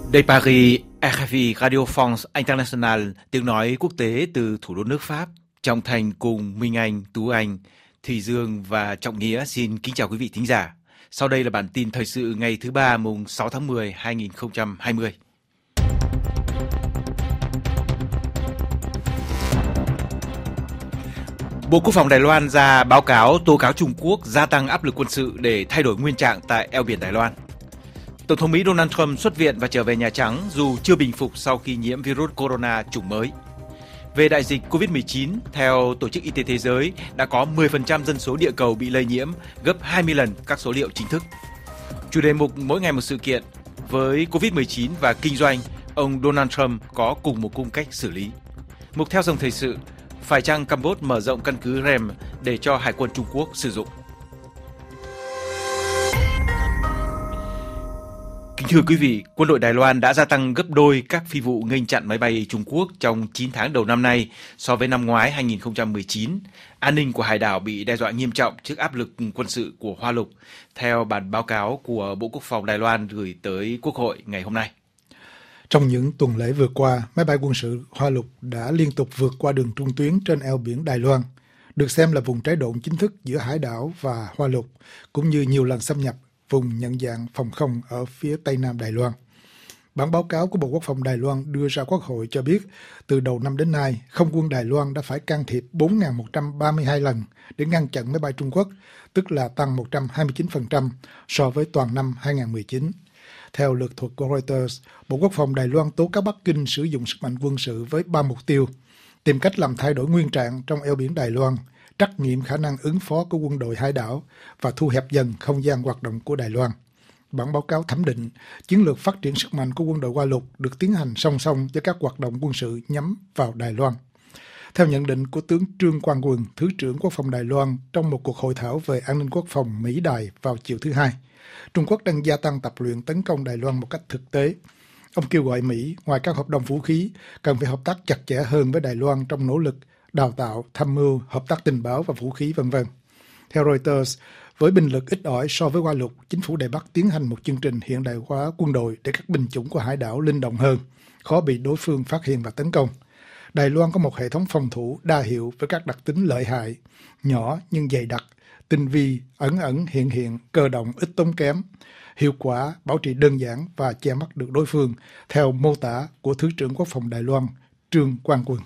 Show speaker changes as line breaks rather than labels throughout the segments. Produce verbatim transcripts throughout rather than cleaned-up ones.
Đây Paris, rờ ép i Radio France International, tiếng nói quốc tế từ thủ đô nước Pháp. Trọng Thành cùng Minh Anh, Tú Anh, Thùy Dương và Trọng Nghĩa xin kính chào quý vị thính giả. Sau đây là bản tin thời sự ngày thứ ba mùng sáu tháng mười hai nghìn không trăm hai mươi. Bộ Quốc phòng Đài Loan ra báo cáo tố cáo Trung Quốc gia tăng áp lực quân sự để thay đổi nguyên trạng tại eo biển Đài Loan. Tổng thống Mỹ Donald Trump xuất viện và trở về Nhà Trắng dù chưa bình phục sau khi nhiễm virus corona chủng mới. Về đại dịch covid mười chín, theo Tổ chức Y tế Thế giới, đã có mười phần trăm dân số địa cầu bị lây nhiễm, gấp hai mươi lần các số liệu chính thức. Chủ đề mục Mỗi ngày một sự kiện, với covid mười chín và kinh doanh, ông Donald Trump có cùng một cung cách xử lý. Mục theo dòng thời sự, phải chăng Campuchia mở rộng căn cứ Rem để cho Hải quân Trung Quốc sử dụng? Kính thưa quý vị, quân đội Đài Loan đã gia tăng gấp đôi các phi vụ nghênh chặn máy bay Trung Quốc trong chín tháng đầu năm nay so với năm ngoái hai nghìn không trăm mười chín. An ninh của hải đảo bị đe dọa nghiêm trọng trước áp lực quân sự của Hoa Lục, theo bản báo cáo của Bộ Quốc phòng Đài Loan gửi tới Quốc hội ngày hôm nay.
Trong những tuần lễ vừa qua, máy bay quân sự Hoa Lục đã liên tục vượt qua đường trung tuyến trên eo biển Đài Loan, được xem là vùng trái đồn chính thức giữa hải đảo và Hoa Lục, cũng như nhiều lần xâm nhập vùng nhận dạng phòng không ở phía tây nam Đài Loan. Bản báo cáo của Bộ Quốc phòng Đài Loan đưa ra Quốc hội cho biết, từ đầu năm đến nay, không quân Đài Loan đã phải can thiệp bốn nghìn một trăm ba mươi hai lần để ngăn chặn máy bay Trung Quốc, tức là tăng một trăm hai mươi chín phần trăm so với toàn năm hai nghìn không trăm mười chín. Theo lược thuật của Reuters, Bộ Quốc phòng Đài Loan tố cáo Bắc Kinh sử dụng sức mạnh quân sự với ba mục tiêu: tìm cách làm thay đổi nguyên trạng trong eo biển Đài Loan, trắc nghiệm khả năng ứng phó của quân đội hải đảo và thu hẹp dần không gian hoạt động của Đài Loan. Bản báo cáo thẩm định, chiến lược phát triển sức mạnh của quân đội Hoa Lục được tiến hành song song với các hoạt động quân sự nhắm vào Đài Loan. Theo nhận định của tướng Trương Quang Quân, Thứ trưởng Quốc phòng Đài Loan trong một cuộc hội thảo về an ninh quốc phòng Mỹ-Đài vào chiều thứ Hai, Trung Quốc đang gia tăng tập luyện tấn công Đài Loan một cách thực tế. Ông kêu gọi Mỹ, ngoài các hợp đồng vũ khí, cần phải hợp tác chặt chẽ hơn với Đài Loan trong nỗ lực đào tạo, tham mưu, hợp tác tình báo và vũ khí, vân vân. Theo Reuters, với binh lực ít ỏi so với Hoa Lục, chính phủ Đài Bắc tiến hành một chương trình hiện đại hóa quân đội để các binh chủng của hải đảo linh động hơn, khó bị đối phương phát hiện và tấn công. Đài Loan có một hệ thống phòng thủ đa hiệu với các đặc tính lợi hại, nhỏ nhưng dày đặc, tinh vi, ẩn ẩn hiện hiện, cơ động ít tốn kém, hiệu quả, bảo trì đơn giản và che mắt được đối phương, theo mô tả của Thứ trưởng Quốc phòng Đài Loan Trương Quang Quân.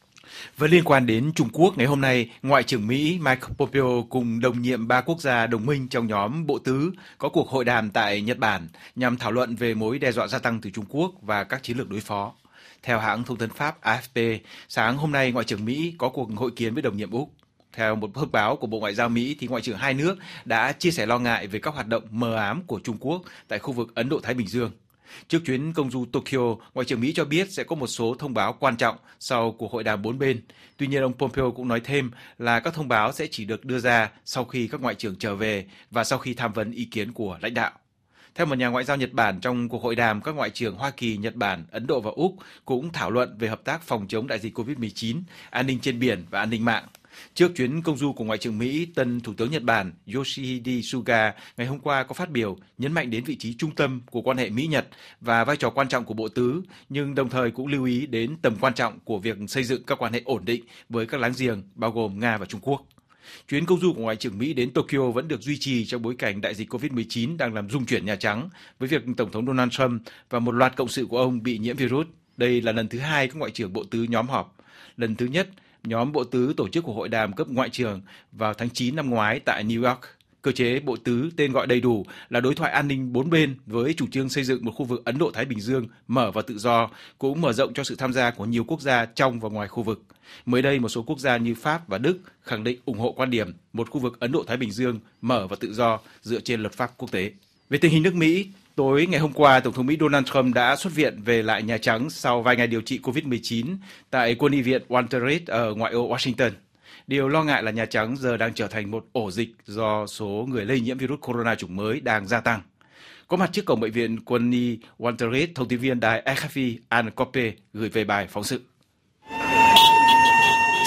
Và liên quan đến Trung Quốc, ngày hôm nay, Ngoại trưởng Mỹ Mike Pompeo cùng đồng nhiệm ba quốc gia đồng minh trong nhóm Bộ Tứ có cuộc hội đàm tại Nhật Bản nhằm thảo luận về mối đe dọa gia tăng từ Trung Quốc và các chiến lược đối phó. Theo hãng thông tấn Pháp a ép pê, sáng hôm nay Ngoại trưởng Mỹ có cuộc hội kiến với đồng nhiệm Úc. Theo một thông báo của Bộ Ngoại giao Mỹ, thì Ngoại trưởng hai nước đã chia sẻ lo ngại về các hoạt động mờ ám của Trung Quốc tại khu vực Ấn Độ-Thái Bình Dương. Trước chuyến công du Tokyo, Ngoại trưởng Mỹ cho biết sẽ có một số thông báo quan trọng sau cuộc hội đàm bốn bên. Tuy nhiên, ông Pompeo cũng nói thêm là các thông báo sẽ chỉ được đưa ra sau khi các ngoại trưởng trở về và sau khi tham vấn ý kiến của lãnh đạo. Theo một nhà ngoại giao Nhật Bản, trong cuộc hội đàm, các ngoại trưởng Hoa Kỳ, Nhật Bản, Ấn Độ và Úc cũng thảo luận về hợp tác phòng chống đại dịch covid mười chín, an ninh trên biển và an ninh mạng. Trước chuyến công du của Ngoại trưởng Mỹ, tân Thủ tướng Nhật Bản Yoshihide Suga ngày hôm qua có phát biểu nhấn mạnh đến vị trí trung tâm của quan hệ Mỹ-Nhật và vai trò quan trọng của Bộ Tứ, nhưng đồng thời cũng lưu ý đến tầm quan trọng của việc xây dựng các quan hệ ổn định với các láng giềng, bao gồm Nga và Trung Quốc. Chuyến công du của Ngoại trưởng Mỹ đến Tokyo vẫn được duy trì trong bối cảnh đại dịch covid mười chín đang làm rung chuyển Nhà Trắng, với việc Tổng thống Donald Trump và một loạt cộng sự của ông bị nhiễm virus. Đây là lần thứ hai các ngoại trưởng Bộ Tứ nhóm họp. Lần thứ nhất, nhóm Bộ Tứ tổ chức cuộc hội đàm cấp ngoại trưởng vào tháng chín năm ngoái tại New York. Cơ chế Bộ Tứ tên gọi đầy đủ là đối thoại an ninh bốn bên với chủ trương xây dựng một khu vực Ấn Độ-Thái Bình Dương mở và tự do, cũng mở rộng cho sự tham gia của nhiều quốc gia trong và ngoài khu vực. Mới đây, một số quốc gia như Pháp và Đức khẳng định ủng hộ quan điểm một khu vực Ấn Độ-Thái Bình Dương mở và tự do dựa trên luật pháp quốc tế. Về tình hình nước Mỹ, tối ngày hôm qua, Tổng thống Mỹ Donald Trump đã xuất viện về lại Nhà Trắng sau vài ngày điều trị covid mười chín tại quân y viện Walter Reed ở ngoại ô Washington. Điều lo ngại là Nhà Trắng giờ đang trở thành một ổ dịch do số người lây nhiễm virus corona chủng mới đang gia tăng. Có mặt trước cổng bệnh viện quân y Walter Reed, thông tin viên đài rờ ép i Anne Coppe gửi về bài phóng sự.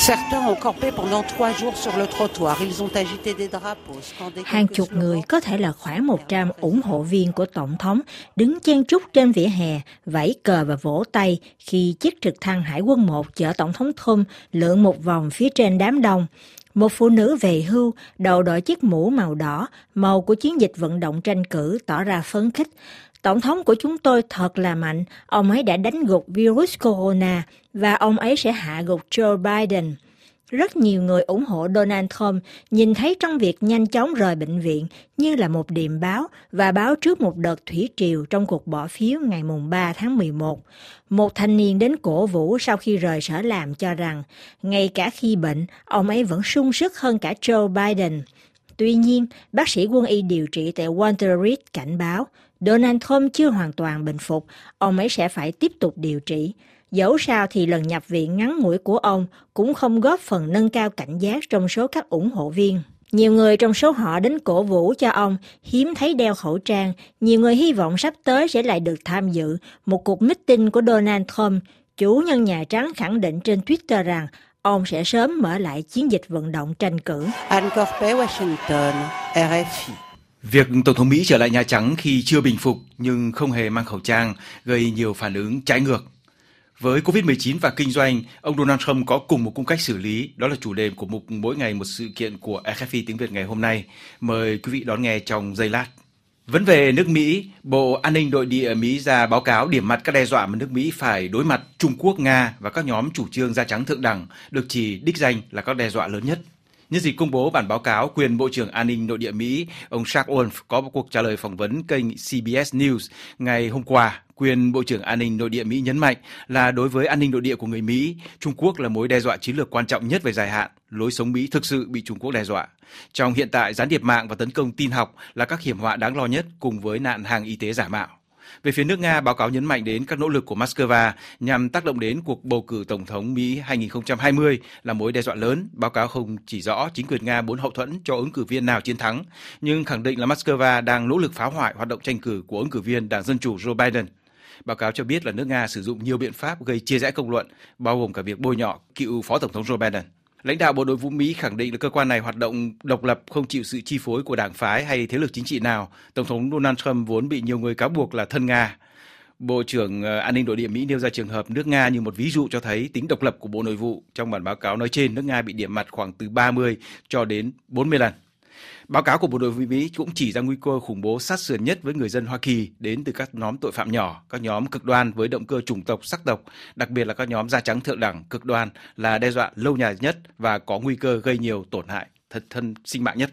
Hàng chục người, có thể là khoảng một trăm ủng hộ viên của Tổng thống, đứng chen chúc trên vỉa hè, vẫy cờ và vỗ tay khi chiếc trực thăng Hải quân một chở Tổng thống Trump lượn một vòng phía trên đám đông. Một phụ nữ về hưu, đầu đội chiếc mũ màu đỏ, màu của chiến dịch vận động tranh cử, tỏ ra phấn khích. Tổng thống của chúng tôi thật là mạnh, ông ấy đã đánh gục virus corona và ông ấy sẽ hạ gục Joe Biden. Rất nhiều người ủng hộ Donald Trump nhìn thấy trong việc nhanh chóng rời bệnh viện như là một điềm báo và báo trước một đợt thủy triều trong cuộc bỏ phiếu ngày ba tháng mười một. Một thanh niên đến cổ vũ sau khi rời sở làm cho rằng, ngay cả khi bệnh, ông ấy vẫn sung sức hơn cả Joe Biden. Tuy nhiên, bác sĩ quân y điều trị tại Walter Reed cảnh báo, Donald Trump chưa hoàn toàn bình phục, ông ấy sẽ phải tiếp tục điều trị. Dẫu sao thì lần nhập viện ngắn ngủi của ông cũng không góp phần nâng cao cảnh giác trong số các ủng hộ viên. Nhiều người trong số họ đến cổ vũ cho ông, hiếm thấy đeo khẩu trang. Nhiều người hy vọng sắp tới sẽ lại được tham dự một cuộc meeting của Donald Trump. Chủ nhân Nhà Trắng khẳng định trên Twitter rằng ông sẽ sớm mở lại chiến dịch vận động tranh cử.
Ann Corpé, Washington, R F I.
Việc Tổng thống Mỹ trở lại Nhà Trắng khi chưa bình phục nhưng không hề mang khẩu trang gây nhiều phản ứng trái ngược. Với covid mười chín và kinh doanh, ông Donald Trump có cùng một cung cách xử lý, đó là chủ đề của mục Mỗi ngày một sự kiện của R F I tiếng Việt ngày hôm nay. Mời quý vị đón nghe trong giây lát. Vẫn về nước Mỹ, Bộ An ninh Nội địa Mỹ ra báo cáo điểm mặt các đe dọa mà nước Mỹ phải đối mặt Trung Quốc, Nga và các nhóm chủ trương da trắng thượng đẳng được chỉ đích danh là các đe dọa lớn nhất. Nhân dịp công bố bản báo cáo, quyền Bộ trưởng An ninh Nội địa Mỹ, ông Chuck Wolf có một cuộc trả lời phỏng vấn kênh C B S News ngày hôm qua. Quyền Bộ trưởng An ninh Nội địa Mỹ nhấn mạnh là đối với an ninh nội địa của người Mỹ, Trung Quốc là mối đe dọa chiến lược quan trọng nhất về dài hạn. Lối sống Mỹ thực sự bị Trung Quốc đe dọa. Trong hiện tại, gián điệp mạng và tấn công tin học là các hiểm họa đáng lo nhất cùng với nạn hàng y tế giả mạo. Về phía nước Nga, báo cáo nhấn mạnh đến các nỗ lực của Moscow nhằm tác động đến cuộc bầu cử Tổng thống Mỹ hai không hai không là mối đe dọa lớn. Báo cáo không chỉ rõ chính quyền Nga muốn hậu thuẫn cho ứng cử viên nào chiến thắng, nhưng khẳng định là Moscow đang nỗ lực phá hoại hoạt động tranh cử của ứng cử viên Đảng Dân Chủ Joe Biden. Báo cáo cho biết là nước Nga sử dụng nhiều biện pháp gây chia rẽ công luận, bao gồm cả việc bôi nhọ cựu Phó Tổng thống Joe Biden. Lãnh đạo Bộ Nội vụ Mỹ khẳng định là cơ quan này hoạt động độc lập, không chịu sự chi phối của đảng phái hay thế lực chính trị nào. Tổng thống Donald Trump vốn bị nhiều người cáo buộc là thân Nga. Bộ trưởng An ninh Nội địa Mỹ nêu ra trường hợp nước Nga như một ví dụ cho thấy tính độc lập của Bộ Nội vụ. Trong bản báo cáo nói trên, nước Nga bị điểm mặt khoảng từ ba mươi cho đến bốn mươi lần. Báo cáo của Bộ Nội vụ Mỹ cũng chỉ ra nguy cơ khủng bố sát sườn nhất với người dân Hoa Kỳ đến từ các nhóm tội phạm nhỏ, các nhóm cực đoan với động cơ chủng tộc, sắc tộc, đặc biệt là các nhóm da trắng thượng đẳng cực đoan là đe dọa lâu dài nhất và có nguy cơ gây nhiều tổn hại thật thân sinh mạng nhất.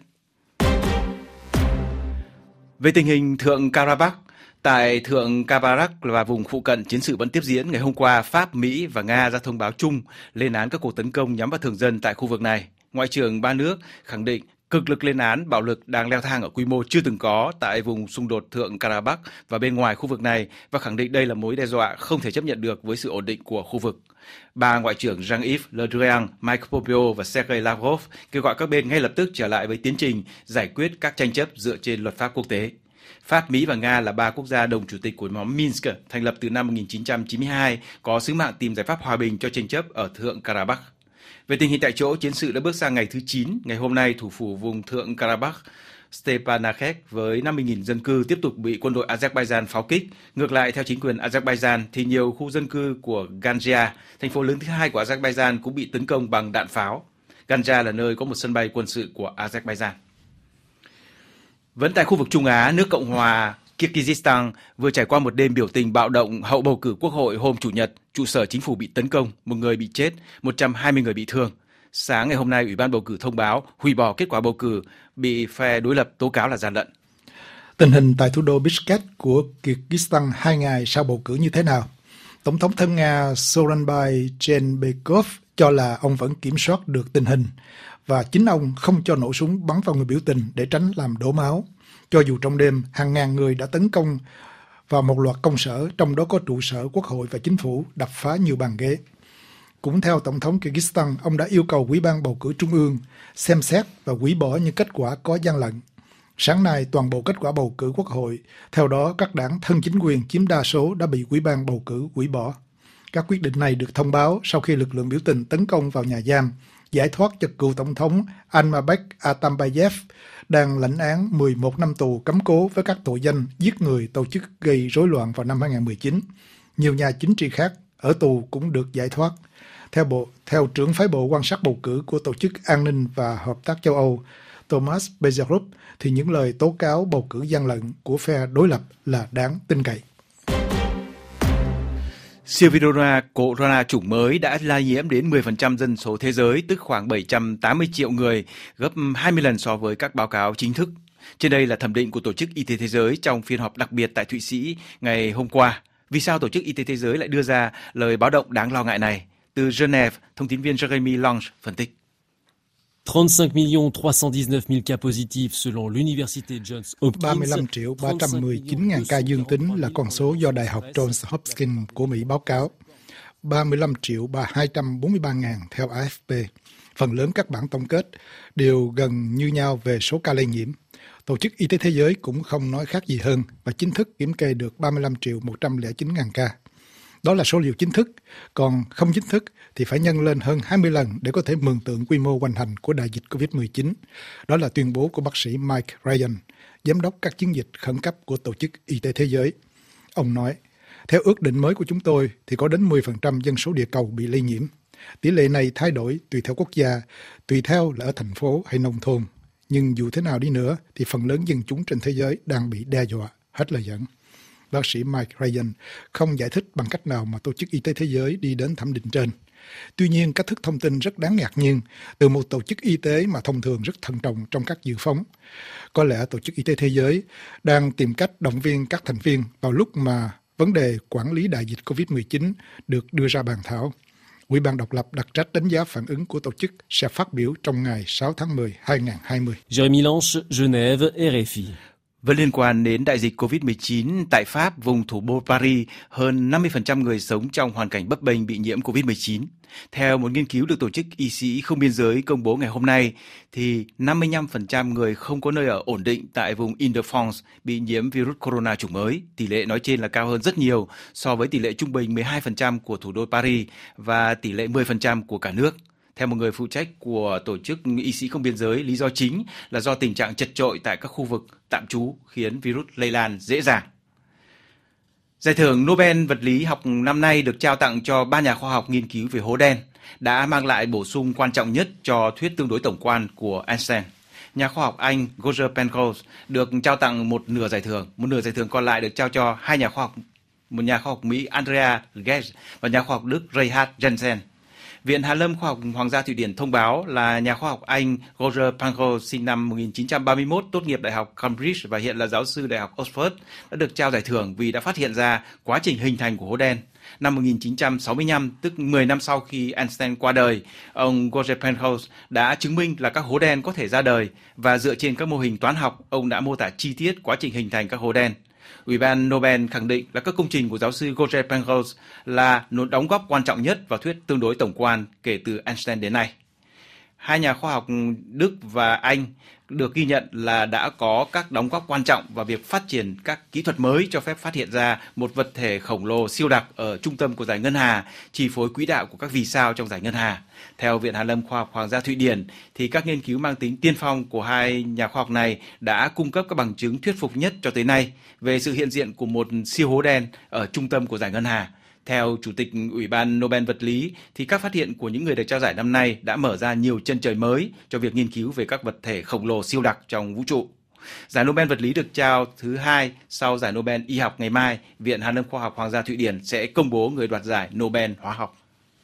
Về tình hình Thượng Karabakh, tại Thượng Karabakh và vùng phụ cận, chiến sự vẫn tiếp diễn. Ngày hôm qua, Pháp, Mỹ và Nga ra thông báo chung lên án các cuộc tấn công nhắm vào thường dân tại khu vực này. Ngoại trưởng ba nước khẳng định cực lực lên án bạo lực đang leo thang ở quy mô chưa từng có tại vùng xung đột Thượng Karabakh và bên ngoài khu vực này và khẳng định đây là mối đe dọa không thể chấp nhận được với sự ổn định của khu vực. Ba ngoại trưởng Jean-Yves Le Drian, Mike Pompeo và Sergei Lavrov kêu gọi các bên ngay lập tức trở lại với tiến trình giải quyết các tranh chấp dựa trên luật pháp quốc tế. Pháp, Mỹ và Nga là ba quốc gia đồng chủ tịch của nhóm Minsk, thành lập từ năm một nghìn chín trăm chín mươi hai, có sứ mạng tìm giải pháp hòa bình cho tranh chấp ở Thượng Karabakh. Về tình hình tại chỗ, chiến sự đã bước sang ngày thứ chín. Ngày hôm nay, thủ phủ vùng Thượng Karabakh, Stepanakert với năm mươi nghìn dân cư tiếp tục bị quân đội Azerbaijan pháo kích. Ngược lại, theo chính quyền Azerbaijan, thì nhiều khu dân cư của Ganja, thành phố lớn thứ hai của Azerbaijan, cũng bị tấn công bằng đạn pháo. Ganja là nơi có một sân bay quân sự của Azerbaijan. Vẫn tại khu vực Trung Á, nước Cộng hòa Kyrgyzstan vừa trải qua một đêm biểu tình bạo động hậu bầu cử quốc hội hôm Chủ nhật. Trụ sở chính phủ bị tấn công, một người bị chết, một trăm hai mươi người bị thương. Sáng ngày hôm nay, Ủy ban bầu cử thông báo hủy bỏ kết quả bầu cử, bị phe đối lập tố cáo là gian lận.
Tình hình tại thủ đô Bishkek của Kyrgyzstan hai ngày sau bầu cử như thế nào? Tổng thống thân Nga Soronbay Jeenbekov cho là ông vẫn kiểm soát được tình hình và chính ông không cho nổ súng bắn vào người biểu tình để tránh làm đổ máu. Cho dù trong đêm, hàng ngàn người đã tấn công vào một loạt công sở, trong đó có trụ sở quốc hội và chính phủ, đập phá nhiều bàn ghế. Cũng theo Tổng thống Kyrgyzstan, ông đã yêu cầu Ủy ban bầu cử Trung ương xem xét và hủy bỏ những kết quả có gian lận. Sáng nay, toàn bộ kết quả bầu cử quốc hội, theo đó các đảng thân chính quyền chiếm đa số đã bị Ủy ban bầu cử hủy bỏ. Các quyết định này được thông báo sau khi lực lượng biểu tình tấn công vào nhà giam, giải thoát cho cựu tổng thống Almazbek Atambayev đang lãnh án mười một năm tù cấm cố với các tội danh giết người, tổ chức gây rối loạn vào năm hai không một chín. Nhiều nhà chính trị khác ở tù cũng được giải thoát. Theo bộ, theo trưởng phái bộ quan sát bầu cử của Tổ chức An ninh và Hợp tác châu Âu, Thomas Bezerup, thì những lời tố cáo bầu cử gian lận của phe đối lập là đáng tin cậy.
Siêu virus corona chủng mới đã lây nhiễm đến mười phần trăm dân số thế giới, tức khoảng bảy trăm tám mươi triệu người, gấp hai mươi lần so với các báo cáo chính thức. Trên đây là thẩm định của Tổ chức Y tế Thế giới trong phiên họp đặc biệt tại Thụy Sĩ ngày hôm qua. Vì sao Tổ chức Y tế Thế giới lại đưa ra lời báo động đáng lo ngại này? Từ Geneva, thông tin viên Jeremy Lange phân tích.
trente-cinq millions trois cent dix-neuf mille cas positifs selon l'Université Johns Hopkins.
ba mươi lăm triệu ba trăm mười chín nghìn ca dương tính là con số do Đại học Johns Hopkins của Mỹ báo cáo. ba mươi lăm triệu hai trăm bốn mươi ba nghìn theo a ép pê. Phần lớn các bản tổng kết đều gần như nhau về số ca lây nhiễm. Tổ chức Y tế Thế giới cũng không nói khác gì hơn và chính thức kiểm kê được ba mươi lăm triệu một trăm lẻ chín nghìn ca. Đó là số liệu chính thức, còn không chính thức thì phải nhân lên hơn hai mươi lần để có thể mường tượng quy mô hoành hành của đại dịch covid mười chín. Đó là tuyên bố của bác sĩ Mike Ryan, giám đốc các chiến dịch khẩn cấp của Tổ chức Y tế Thế giới. Ông nói, theo ước định mới của chúng tôi thì có đến mười phần trăm dân số địa cầu bị lây nhiễm. Tỷ lệ này thay đổi tùy theo quốc gia, tùy theo là ở thành phố hay nông thôn. Nhưng dù thế nào đi nữa thì phần lớn dân chúng trên thế giới đang bị đe dọa, hết lời dẫn. Bác sĩ Mike Ryan không giải thích bằng cách nào mà Tổ chức Y tế Thế giới đi đến thẩm định trên. Tuy nhiên, cách thức thông tin rất đáng ngạc nhiên từ một tổ chức y tế mà thông thường rất thận trọng trong các dự phóng. Có lẽ Tổ chức Y tế Thế giới đang tìm cách động viên các thành viên vào lúc mà vấn đề quản lý đại dịch covid mười chín được đưa ra bàn thảo. Ủy ban độc lập đặc trách đánh giá phản ứng của tổ chức sẽ phát biểu trong ngày sáu tháng mười hai nghìn không trăm hai mươi.
Jeremy Lange, Genève, rờ ép i.
Vẫn liên quan đến đại dịch covid mười chín, tại Pháp, vùng thủ đô Paris, hơn năm mươi phần trăm người sống trong hoàn cảnh bấp bênh bị nhiễm covid mười chín. Theo một nghiên cứu được Tổ chức Y sĩ Không Biên giới công bố ngày hôm nay, thì năm mươi lăm phần trăm người không có nơi ở ổn định tại vùng Île-de-France bị nhiễm virus corona chủng mới. Tỷ lệ nói trên là cao hơn rất nhiều so với tỷ lệ trung bình mười hai phần trăm của thủ đô Paris và tỷ lệ mười phần trăm của cả nước. Theo một người phụ trách của Tổ chức Y sĩ Không Biên giới, lý do chính là do tình trạng chật chội tại các khu vực tạm trú khiến virus lây lan dễ dàng. Giải thưởng Nobel vật lý học năm nay được trao tặng cho ba nhà khoa học nghiên cứu về hố đen, đã mang lại bổ sung quan trọng nhất cho thuyết tương đối tổng quan của Einstein. Nhà khoa học Anh Roger Penrose được trao tặng một nửa giải thưởng, một nửa giải thưởng còn lại được trao cho hai nhà khoa học, một nhà khoa học Mỹ Andrea Ghez và nhà khoa học Đức Reinhard Jensen. Viện Hàn lâm Khoa học Hoàng gia Thụy Điển thông báo là nhà khoa học Anh Roger Penrose sinh năm một nghìn chín trăm ba mươi mốt, tốt nghiệp Đại học Cambridge và hiện là giáo sư Đại học Oxford, đã được trao giải thưởng vì đã phát hiện ra quá trình hình thành của hố đen. Năm một nghìn chín trăm sáu mươi lăm, tức mười năm sau khi Einstein qua đời, ông Roger Penrose đã chứng minh là các hố đen có thể ra đời và dựa trên các mô hình toán học, ông đã mô tả chi tiết quá trình hình thành các hố đen. Ủy ban Nobel khẳng định là các công trình của giáo sư Roger Penrose là một đóng góp quan trọng nhất vào thuyết tương đối tổng quan kể từ Einstein đến nay. Hai nhà khoa học Đức và Anh được ghi nhận là đã có các đóng góp quan trọng vào việc phát triển các kỹ thuật mới cho phép phát hiện ra một vật thể khổng lồ siêu đặc ở trung tâm của dải ngân hà, chi phối quỹ đạo của các vì sao trong dải ngân hà. Theo Viện Hàn lâm Khoa học Hoàng gia Thụy Điển, thì các nghiên cứu mang tính tiên phong của hai nhà khoa học này đã cung cấp các bằng chứng thuyết phục nhất cho tới nay về sự hiện diện của một siêu hố đen ở trung tâm của dải ngân hà. Theo Chủ tịch Ủy ban Nobel vật lý, thì các phát hiện của những người được trao giải năm nay đã mở ra nhiều chân trời mới cho việc nghiên cứu về các vật thể khổng lồ siêu đặc trong vũ trụ. Giải Nobel vật lý được trao thứ hai sau giải Nobel y học ngày mai. Viện Hàn lâm Khoa học Hoàng gia Thụy Điển sẽ công bố người đoạt giải Nobel hóa học.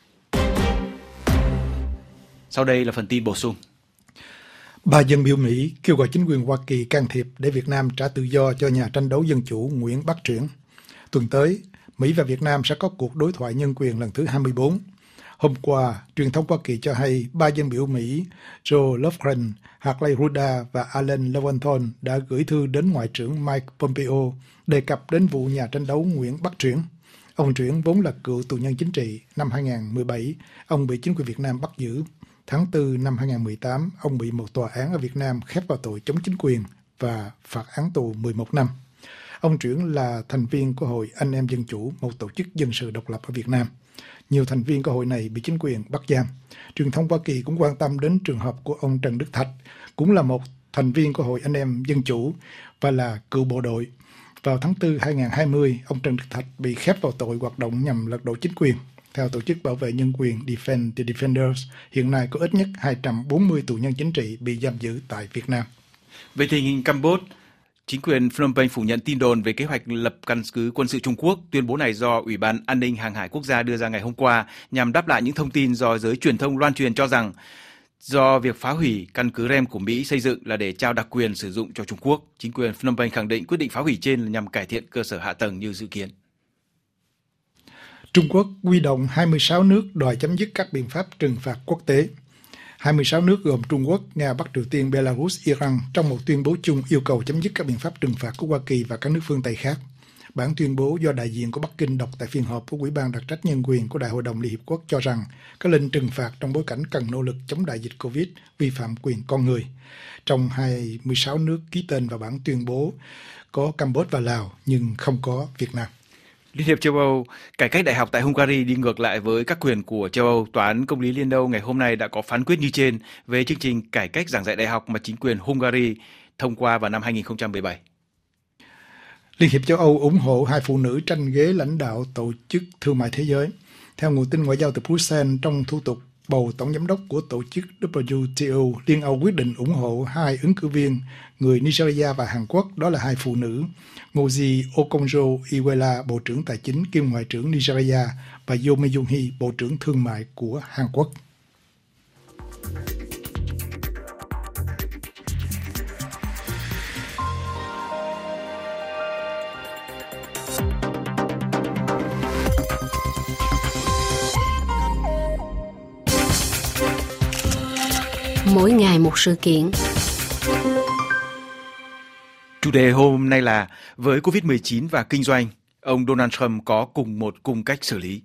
Sau đây là phần tin bổ sung.
Ba dân biểu Mỹ kêu gọi chính quyền Hoa Kỳ can thiệp để Việt Nam trả tự do cho nhà tranh đấu dân chủ Nguyễn Bắc Truyển. Tuần tới, Mỹ và Việt Nam sẽ có cuộc đối thoại nhân quyền lần thứ hai mươi bốn. Hôm qua, truyền thông Hoa Kỳ cho hay ba dân biểu Mỹ Joe Lofgren, Harley Ruda và Alan Leventhal đã gửi thư đến Ngoại trưởng Mike Pompeo đề cập đến vụ nhà tranh đấu Nguyễn Bắc Truyển. Ông Truyển vốn là cựu tù nhân chính trị. Năm hai không một bảy, ông bị chính quyền Việt Nam bắt giữ. Tháng tư năm hai không một tám, ông bị một tòa án ở Việt Nam khép vào tội chống chính quyền và phạt án tù mười một năm. Ông Truyển là thành viên của Hội Anh em Dân Chủ, một tổ chức dân sự độc lập ở Việt Nam. Nhiều thành viên của hội này bị chính quyền bắt giam. Truyền thông Hoa Kỳ cũng quan tâm đến trường hợp của ông Trần Đức Thạch, cũng là một thành viên của Hội Anh em Dân Chủ và là cựu bộ đội. Vào tháng tư hai nghìn không trăm hai mươi, ông Trần Đức Thạch bị khép vào tội hoạt động nhằm lật đổ chính quyền. Theo tổ chức bảo vệ nhân quyền Defend the Defenders, hiện nay có ít nhất hai trăm bốn mươi tù nhân chính trị bị giam giữ tại Việt Nam.
Về tình hình Campuchia, chính quyền Phnom Penh phủ nhận tin đồn về kế hoạch lập căn cứ quân sự Trung Quốc. Tuyên bố này do Ủy ban An ninh Hàng hải Quốc gia đưa ra ngày hôm qua nhằm đáp lại những thông tin do giới truyền thông loan truyền cho rằng do việc phá hủy căn cứ Rem của Mỹ xây dựng là để trao đặc quyền sử dụng cho Trung Quốc. Chính quyền Phnom Penh khẳng định quyết định phá hủy trên là nhằm cải thiện cơ sở hạ tầng như dự kiến.
Trung Quốc huy động hai mươi sáu nước đòi chấm dứt các biện pháp trừng phạt quốc tế. hai mươi sáu nước gồm Trung Quốc, Nga, Bắc Triều Tiên, Belarus, Iran trong một tuyên bố chung yêu cầu chấm dứt các biện pháp trừng phạt của Hoa Kỳ và các nước phương Tây khác. Bản tuyên bố do đại diện của Bắc Kinh đọc tại phiên họp của Ủy ban đặc trách nhân quyền của Đại hội đồng Liên Hiệp Quốc cho rằng các lệnh trừng phạt trong bối cảnh cần nỗ lực chống đại dịch Covid vi phạm quyền con người. Trong hai mươi sáu nước ký tên vào bản tuyên bố có Campuchia và Lào nhưng không có Việt Nam.
Liên hiệp châu Âu, cải cách đại học tại Hungary đi ngược lại với các quyền của châu Âu. Tòa án Công lý Liên Âu ngày hôm nay đã có phán quyết như trên về chương trình cải cách giảng dạy đại học mà chính quyền Hungary thông qua vào năm hai nghìn không trăm mười bảy.
Liên hiệp châu Âu ủng hộ hai phụ nữ tranh ghế lãnh đạo Tổ chức Thương mại Thế giới. Theo nguồn tin ngoại giao từ Bruxelles, trong thủ tục bầu tổng giám đốc của tổ chức W T O, Liên Âu quyết định ủng hộ hai ứng cử viên, người Nigeria và Hàn Quốc, đó là hai phụ nữ, Ngozi Okonjo-Iweala, Bộ trưởng Tài chính kiêm Ngoại trưởng Nigeria, và Yomi Jung-hee, Bộ trưởng Thương mại của Hàn Quốc.
Mỗi ngày một sự kiện.
Chủ đề hôm nay là với covid mười chín và kinh doanh, ông Donald Trump có cùng một cung cách xử lý.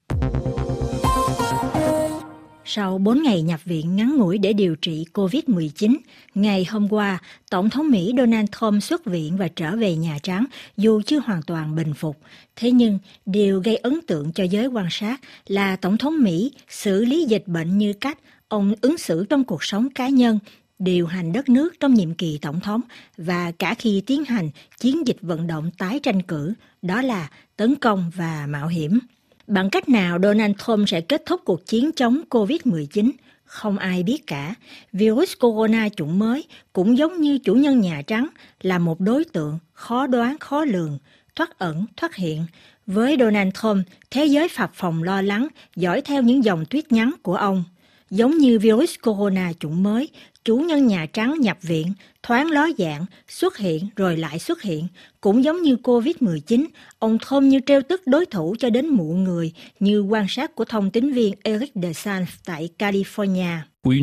Sau bốn ngày nhập viện ngắn ngủi để điều trị covid mười chín, ngày hôm qua, Tổng thống Mỹ Donald Trump xuất viện và trở về Nhà Trắng dù chưa hoàn toàn bình phục. Thế nhưng, điều gây ấn tượng cho giới quan sát là Tổng thống Mỹ xử lý dịch bệnh như cách ông ứng xử trong cuộc sống cá nhân, điều hành đất nước trong nhiệm kỳ tổng thống và cả khi tiến hành chiến dịch vận động tái tranh cử, đó là tấn công và mạo hiểm. Bằng cách nào Donald Trump sẽ kết thúc cuộc chiến chống covid mười chín? Không ai biết cả. Virus corona chủng mới cũng giống như chủ nhân Nhà Trắng là một đối tượng khó đoán khó lường, thoát ẩn thoát hiện. Với Donald Trump, thế giới phập phồng lo lắng, dõi theo những dòng tweet ngắn của ông. Giống như virus corona chủng mới, chủ nhân Nhà Trắng nhập viện, thoáng ló dạng, xuất hiện rồi lại xuất hiện. Cũng giống như covid mười chín, ông Trump như trêu tức đối thủ cho đến mụ người, như quan sát của thông tín viên Eric DeSantis tại California.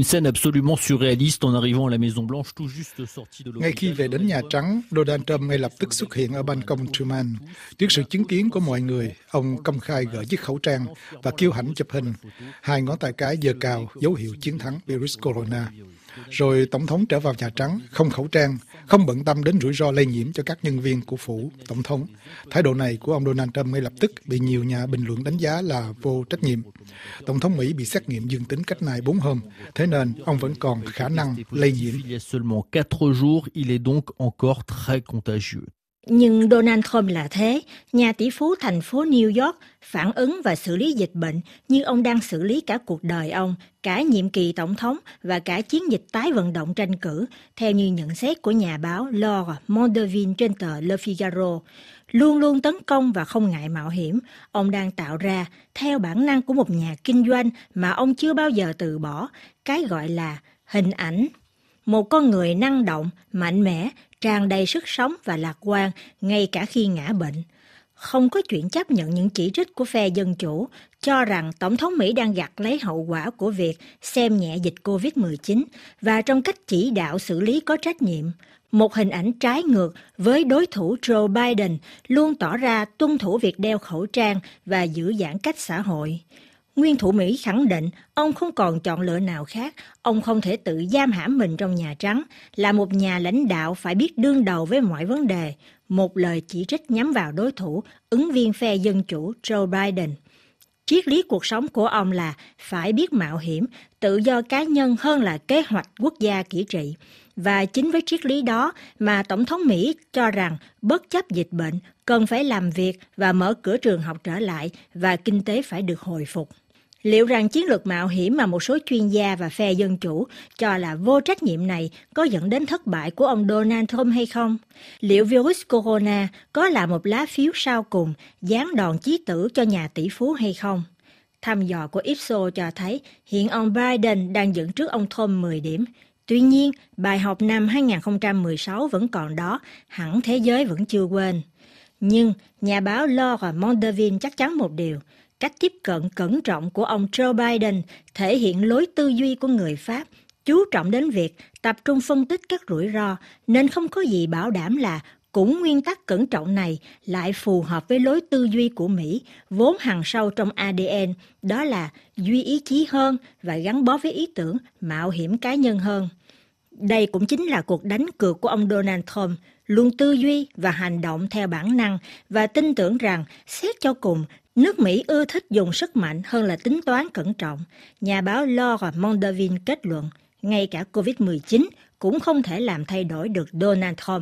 Ngay khi về đến Nhà Trắng, Donald Trump ngay lập tức xuất hiện ở ban công Truman. Trước sự chứng kiến của mọi người, ông công khai gỡ chiếc khẩu trang và kiêu hãnh chụp hình. Hai ngón tay cái giơ cao, dấu hiệu chiến thắng virus corona. Rồi Tổng thống trở vào Nhà Trắng, không khẩu trang, không bận tâm đến rủi ro lây nhiễm cho các nhân viên của phủ Tổng thống. Thái độ này của ông Donald Trump ngay lập tức bị nhiều nhà bình luận đánh giá là vô trách nhiệm. Tổng thống Mỹ bị xét nghiệm dương tính cách này bốn hôm, thế nên ông vẫn còn khả năng lây nhiễm.
Nhưng Donald Trump là thế, nhà tỷ phú thành phố New York phản ứng và xử lý dịch bệnh như ông đang xử lý cả cuộc đời ông, cả nhiệm kỳ tổng thống và cả chiến dịch tái vận động tranh cử, theo như nhận xét của nhà báo Laure Mondevin trên tờ Le Figaro. Luôn luôn tấn công và không ngại mạo hiểm, ông đang tạo ra, theo bản năng của một nhà kinh doanh mà ông chưa bao giờ từ bỏ, cái gọi là hình ảnh. Một con người năng động, mạnh mẽ, tràn đầy sức sống và lạc quan ngay cả khi ngã bệnh. Không có chuyện chấp nhận những chỉ trích của phe Dân Chủ, cho rằng Tổng thống Mỹ đang gặt lấy hậu quả của việc xem nhẹ dịch covid mười chín và trong cách chỉ đạo xử lý có trách nhiệm. Một hình ảnh trái ngược với đối thủ Joe Biden luôn tỏ ra tuân thủ việc đeo khẩu trang và giữ giãn cách xã hội. Nguyên thủ Mỹ khẳng định ông không còn chọn lựa nào khác, ông không thể tự giam hãm mình trong Nhà Trắng, là một nhà lãnh đạo phải biết đương đầu với mọi vấn đề, một lời chỉ trích nhắm vào đối thủ, ứng viên phe Dân Chủ Joe Biden. Triết lý cuộc sống của ông là phải biết mạo hiểm, tự do cá nhân hơn là kế hoạch quốc gia kỹ trị. Và chính với triết lý đó mà Tổng thống Mỹ cho rằng bất chấp dịch bệnh, cần phải làm việc và mở cửa trường học trở lại và kinh tế phải được hồi phục. Liệu rằng chiến lược mạo hiểm mà một số chuyên gia và phe dân chủ cho là vô trách nhiệm này có dẫn đến thất bại của ông Donald Trump hay không? Liệu virus corona có là một lá phiếu sau cùng giáng đòn chí tử cho nhà tỷ phú hay không? Thăm dò của Ipsos cho thấy hiện ông Biden đang dẫn trước ông Trump mười điểm. Tuy nhiên, bài học năm hai không một sáu vẫn còn đó, hẳn thế giới vẫn chưa quên. Nhưng nhà báo Laura Mondavin chắc chắn một điều, cách tiếp cận cẩn trọng của ông Joe Biden thể hiện lối tư duy của người Pháp, chú trọng đến việc tập trung phân tích các rủi ro, nên không có gì bảo đảm là cũng nguyên tắc cẩn trọng này lại phù hợp với lối tư duy của Mỹ, vốn hằn sâu trong a đê en, đó là duy ý chí hơn và gắn bó với ý tưởng mạo hiểm cá nhân hơn. Đây cũng chính là cuộc đánh cược của ông Donald Trump, luôn tư duy và hành động theo bản năng và tin tưởng rằng xét cho cùng, nước Mỹ ưa thích dùng sức mạnh hơn là tính toán cẩn trọng. Nhà báo Laura Mondavin kết luận, ngay cả covid mười chín cũng không thể làm thay đổi được Donald Trump.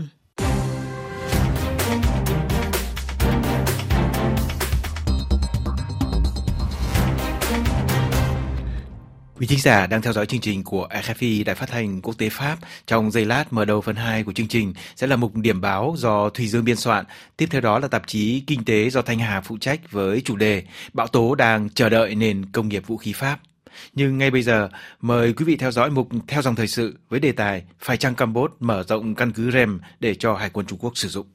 Quý thính giả đang theo dõi chương trình của rờ ép i Đài Phát thanh Quốc tế Pháp. Trong giây lát mở đầu phần hai của chương trình sẽ là mục điểm báo do Thùy Dương biên soạn. Tiếp theo đó là tạp chí Kinh tế do Thanh Hà phụ trách với chủ đề Bão tố đang chờ đợi nền công nghiệp vũ khí Pháp. Nhưng ngay bây giờ, mời quý vị theo dõi mục Theo dòng thời sự với đề tài Phải chăng Campuchia mở rộng căn cứ Rem để cho Hải quân Trung Quốc sử dụng.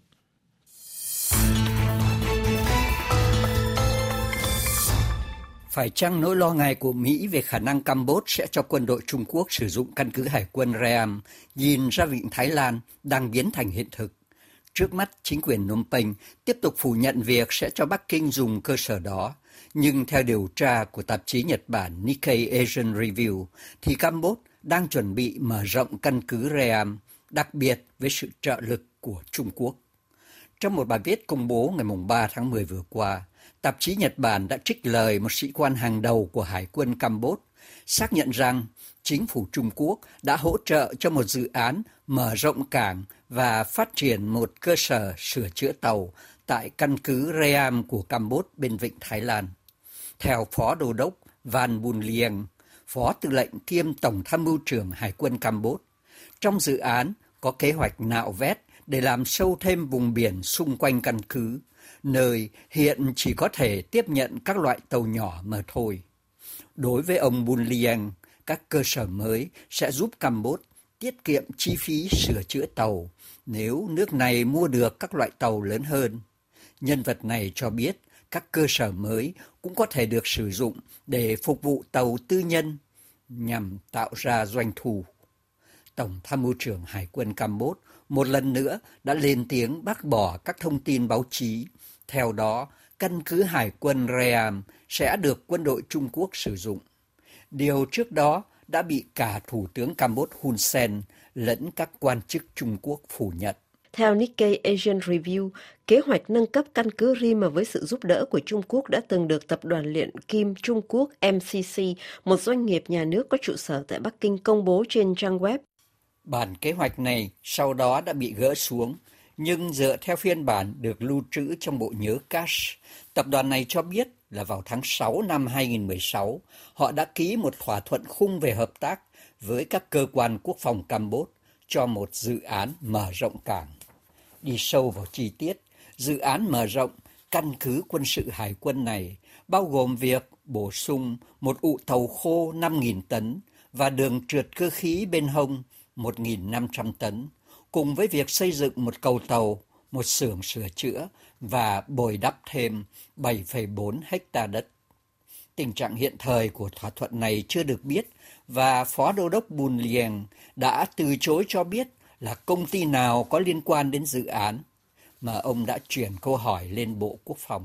Phải chăng nỗi lo ngại của Mỹ về khả năng Campuchia sẽ cho quân đội Trung Quốc sử dụng căn cứ hải quân Ream nhìn ra vịnh Thái Lan đang biến thành hiện thực? Trước mắt, chính quyền Phnom Penh tiếp tục phủ nhận việc sẽ cho Bắc Kinh dùng cơ sở đó. Nhưng theo điều tra của tạp chí Nhật Bản Nikkei Asian Review, thì Campuchia đang chuẩn bị mở rộng căn cứ Ream, đặc biệt với sự trợ lực của Trung Quốc. Trong một bài viết công bố ngày ba tháng mười vừa qua, tạp chí Nhật Bản đã trích lời một sĩ quan hàng đầu của Hải quân Campuchia, xác nhận rằng chính phủ Trung Quốc đã hỗ trợ cho một dự án mở rộng cảng và phát triển một cơ sở sửa chữa tàu tại căn cứ Ream của Campuchia bên vịnh Thái Lan. Theo Phó Đô đốc Van Bun Lieng, Phó Tư lệnh kiêm Tổng tham mưu trưởng Hải quân Campuchia, trong dự án có kế hoạch nạo vét để làm sâu thêm vùng biển xung quanh căn cứ, nơi hiện chỉ có thể tiếp nhận các loại tàu nhỏ mà thôi. Đối với ông Bun Lieng, các cơ sở mới sẽ giúp Campuchia tiết kiệm chi phí sửa chữa tàu nếu nước này mua được các loại tàu lớn hơn. Nhân vật này cho biết các cơ sở mới cũng có thể được sử dụng để phục vụ tàu tư nhân nhằm tạo ra doanh thu. Tổng tham mưu trưởng Hải quân Campuchia một lần nữa đã lên tiếng bác bỏ các thông tin báo chí. Theo đó, căn cứ hải quân Ream sẽ được quân đội Trung Quốc sử dụng. Điều trước đó đã bị cả Thủ tướng Campuchia Hun Sen lẫn các quan chức Trung Quốc phủ nhận.
Theo Nikkei Asian Review, kế hoạch nâng cấp căn cứ Rim với sự giúp đỡ của Trung Quốc đã từng được Tập đoàn Luyện Kim Trung Quốc em xê xê, một doanh nghiệp nhà nước có trụ sở tại Bắc Kinh, công bố trên trang web.
Bản kế hoạch này sau đó đã bị gỡ xuống, nhưng dựa theo phiên bản được lưu trữ trong bộ nhớ cache, tập đoàn này cho biết là vào tháng sáu năm hai nghìn không trăm mười sáu, họ đã ký một thỏa thuận khung về hợp tác với các cơ quan quốc phòng Campuchia cho một dự án mở rộng cảng. Đi sâu vào chi tiết, dự án mở rộng căn cứ quân sự hải quân này bao gồm việc bổ sung một ụ tàu khô năm nghìn tấn và đường trượt cơ khí bên hông một nghìn năm trăm tấn, cùng với việc xây dựng một cầu tàu, một xưởng sửa chữa và bồi đắp thêm bảy phẩy bốn hecta đất. Tình trạng hiện thời của thỏa thuận này chưa được biết và Phó Đô đốc Bun Lieng đã từ chối cho biết là công ty nào có liên quan đến dự án, mà ông đã chuyển câu hỏi lên Bộ Quốc phòng.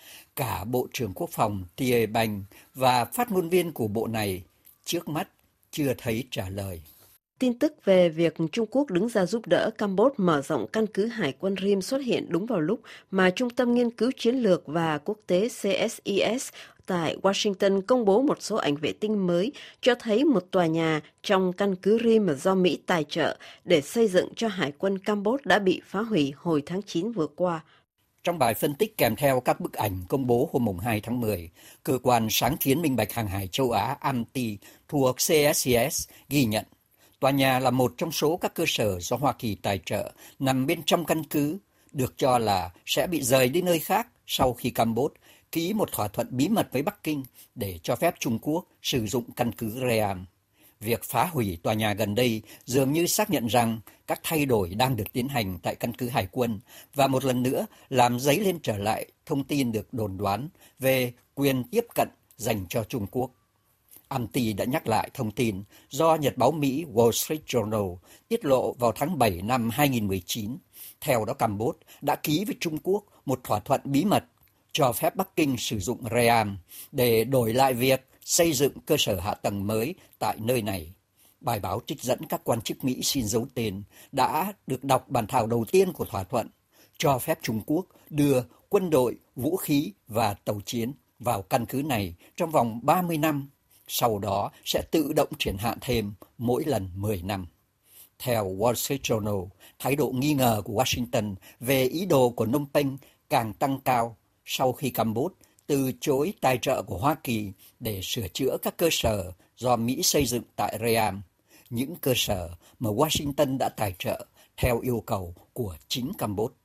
Cả Bộ trưởng Quốc phòng Tia Banh và phát ngôn viên của bộ này trước mắt chưa thấy trả lời.
Tin tức về việc Trung Quốc đứng ra giúp đỡ Campuchia mở rộng căn cứ hải quân Rim xuất hiện đúng vào lúc mà Trung tâm Nghiên cứu Chiến lược và Quốc tế C S I S tại Washington công bố một số ảnh vệ tinh mới cho thấy một tòa nhà trong căn cứ Rim do Mỹ tài trợ để xây dựng cho hải quân Campuchia đã bị phá hủy hồi tháng chín vừa qua.
Trong bài phân tích kèm theo các bức ảnh công bố hôm hai tháng mười, Cơ quan Sáng kiến Minh bạch Hàng hải châu Á A M T I thuộc C S I S ghi nhận tòa nhà là một trong số các cơ sở do Hoa Kỳ tài trợ nằm bên trong căn cứ, được cho là sẽ bị rời đi nơi khác sau khi Campuchia ký một thỏa thuận bí mật với Bắc Kinh để cho phép Trung Quốc sử dụng căn cứ Ream. Việc phá hủy tòa nhà gần đây dường như xác nhận rằng các thay đổi đang được tiến hành tại căn cứ hải quân và một lần nữa làm dấy lên trở lại thông tin được đồn đoán về quyền tiếp cận dành cho Trung Quốc. A M T I đã nhắc lại thông tin do Nhật báo Mỹ Wall Street Journal tiết lộ vào tháng bảy năm hai nghìn không trăm mười chín. Theo đó, Campuchia đã ký với Trung Quốc một thỏa thuận bí mật cho phép Bắc Kinh sử dụng Ream để đổi lại việc xây dựng cơ sở hạ tầng mới tại nơi này. Bài báo trích dẫn các quan chức Mỹ xin giấu tên đã được đọc bản thảo đầu tiên của thỏa thuận, cho phép Trung Quốc đưa quân đội, vũ khí và tàu chiến vào căn cứ này trong vòng ba mươi năm, sau đó sẽ tự động chuyển hạn thêm mỗi lần mười năm. Theo Wall Street Journal, thái độ nghi ngờ của Washington về ý đồ của Phnom Penh càng tăng cao sau khi Campuchia từ chối tài trợ của Hoa Kỳ để sửa chữa các cơ sở do Mỹ xây dựng tại Ream, những cơ sở mà Washington đã tài trợ theo yêu cầu của chính Campuchia.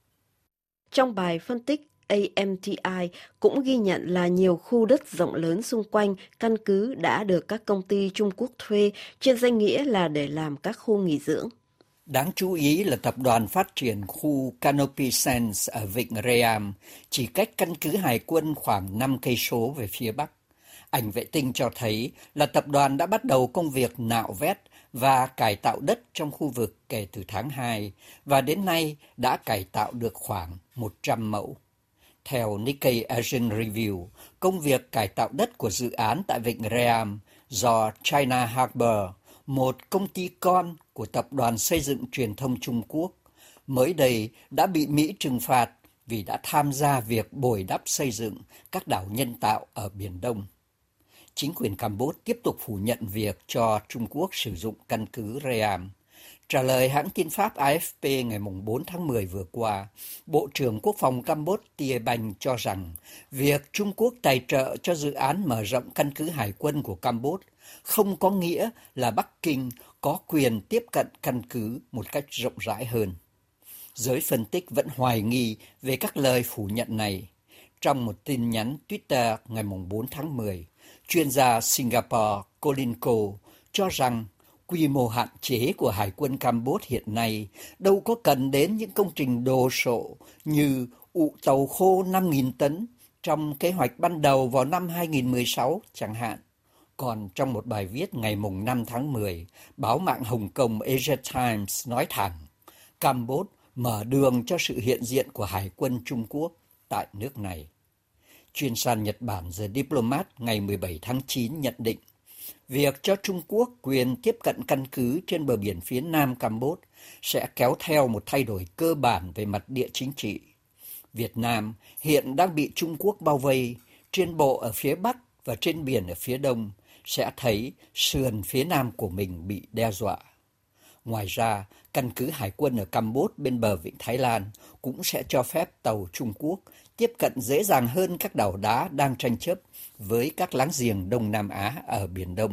Trong bài phân tích, A M T I cũng ghi nhận là nhiều khu đất rộng lớn xung quanh căn cứ đã được các công ty Trung Quốc thuê trên danh nghĩa là để làm các khu nghỉ dưỡng.
Đáng chú ý là tập đoàn phát triển khu Canopy Sands ở vịnh Ream chỉ cách căn cứ hải quân khoảng năm cây số về phía bắc. Ảnh vệ tinh cho thấy là tập đoàn đã bắt đầu công việc nạo vét và cải tạo đất trong khu vực kể từ tháng hai và đến nay đã cải tạo được khoảng một trăm mẫu. Theo Nikkei Asian Review, công việc cải tạo đất của dự án tại vịnh Ream do China Harbour, một công ty con của tập đoàn xây dựng truyền thông Trung Quốc, mới đây đã bị Mỹ trừng phạt vì đã tham gia việc bồi đắp xây dựng các đảo nhân tạo ở Biển Đông. Chính quyền Campuchia tiếp tục phủ nhận việc cho Trung Quốc sử dụng căn cứ Ream. Trả lời hãng tin Pháp A F P ngày bốn tháng mười vừa qua, Bộ trưởng Quốc phòng Campuchia Tia Banh cho rằng việc Trung Quốc tài trợ cho dự án mở rộng căn cứ hải quân của Campuchia không có nghĩa là Bắc Kinh có quyền tiếp cận căn cứ một cách rộng rãi hơn. Giới phân tích vẫn hoài nghi về các lời phủ nhận này. Trong một tin nhắn Twitter ngày bốn tháng mười, chuyên gia Singapore Colin Coe cho rằng quy mô hạn chế của Hải quân Campuchia hiện nay đâu có cần đến những công trình đồ sộ như ụ tàu khô năm nghìn tấn trong kế hoạch ban đầu vào năm hai nghìn không trăm mười sáu chẳng hạn. Còn trong một bài viết ngày năm tháng mười, báo mạng Hồng Kông Asia Times nói thẳng, Campuchia mở đường cho sự hiện diện của Hải quân Trung Quốc tại nước này. Chuyên gia Nhật Bản The Diplomat ngày mười bảy tháng chín nhận định, việc cho Trung Quốc quyền tiếp cận căn cứ trên bờ biển phía nam Campuchia sẽ kéo theo một thay đổi cơ bản về mặt địa chính trị. Việt Nam hiện đang bị Trung Quốc bao vây, trên bộ ở phía bắc và trên biển ở phía đông, sẽ thấy sườn phía nam của mình bị đe dọa. Ngoài ra, căn cứ hải quân ở Campuchia bên bờ vịnh Thái Lan cũng sẽ cho phép tàu Trung Quốc tiếp cận dễ dàng hơn các đảo đá đang tranh chấp với các láng giềng Đông Nam Á ở Biển Đông.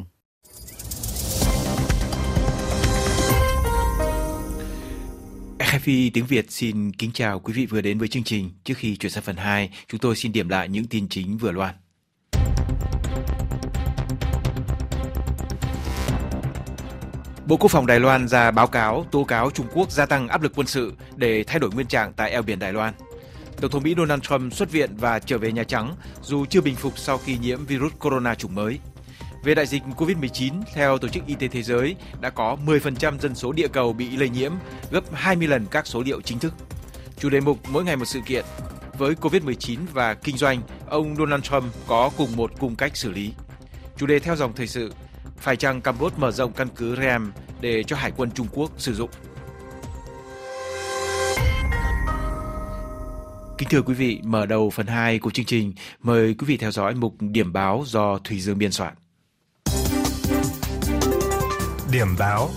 rờ ép i tiếng Việt xin kính chào quý vị vừa đến với chương trình. Trước khi chuyển sang phần hai, chúng tôi xin điểm lại những tin chính vừa loan. Bộ Quốc phòng Đài Loan ra báo cáo tố cáo Trung Quốc gia tăng áp lực quân sự để thay đổi nguyên trạng tại eo biển Đài Loan. Tổng thống Mỹ Donald Trump xuất viện và trở về Nhà Trắng dù chưa bình phục sau khi nhiễm virus corona chủng mới. Về đại dịch covid mười chín, theo Tổ chức Y tế Thế giới, đã có mười phần trăm dân số địa cầu bị lây nhiễm, gấp hai mươi lần các số liệu chính thức. Chủ đề mục Mỗi ngày một sự kiện. Với covid mười chín và kinh doanh, ông Donald Trump có cùng một cung cách xử lý. Chủ đề theo dòng thời sự. Phải chăng Campuchia mở rộng căn cứ Ream để cho Hải quân Trung Quốc sử dụng. Kính thưa quý vị, mở đầu phần hai của chương trình, mời quý vị theo dõi mục Điểm báo do Thùy Dương biên soạn.
Điểm báo.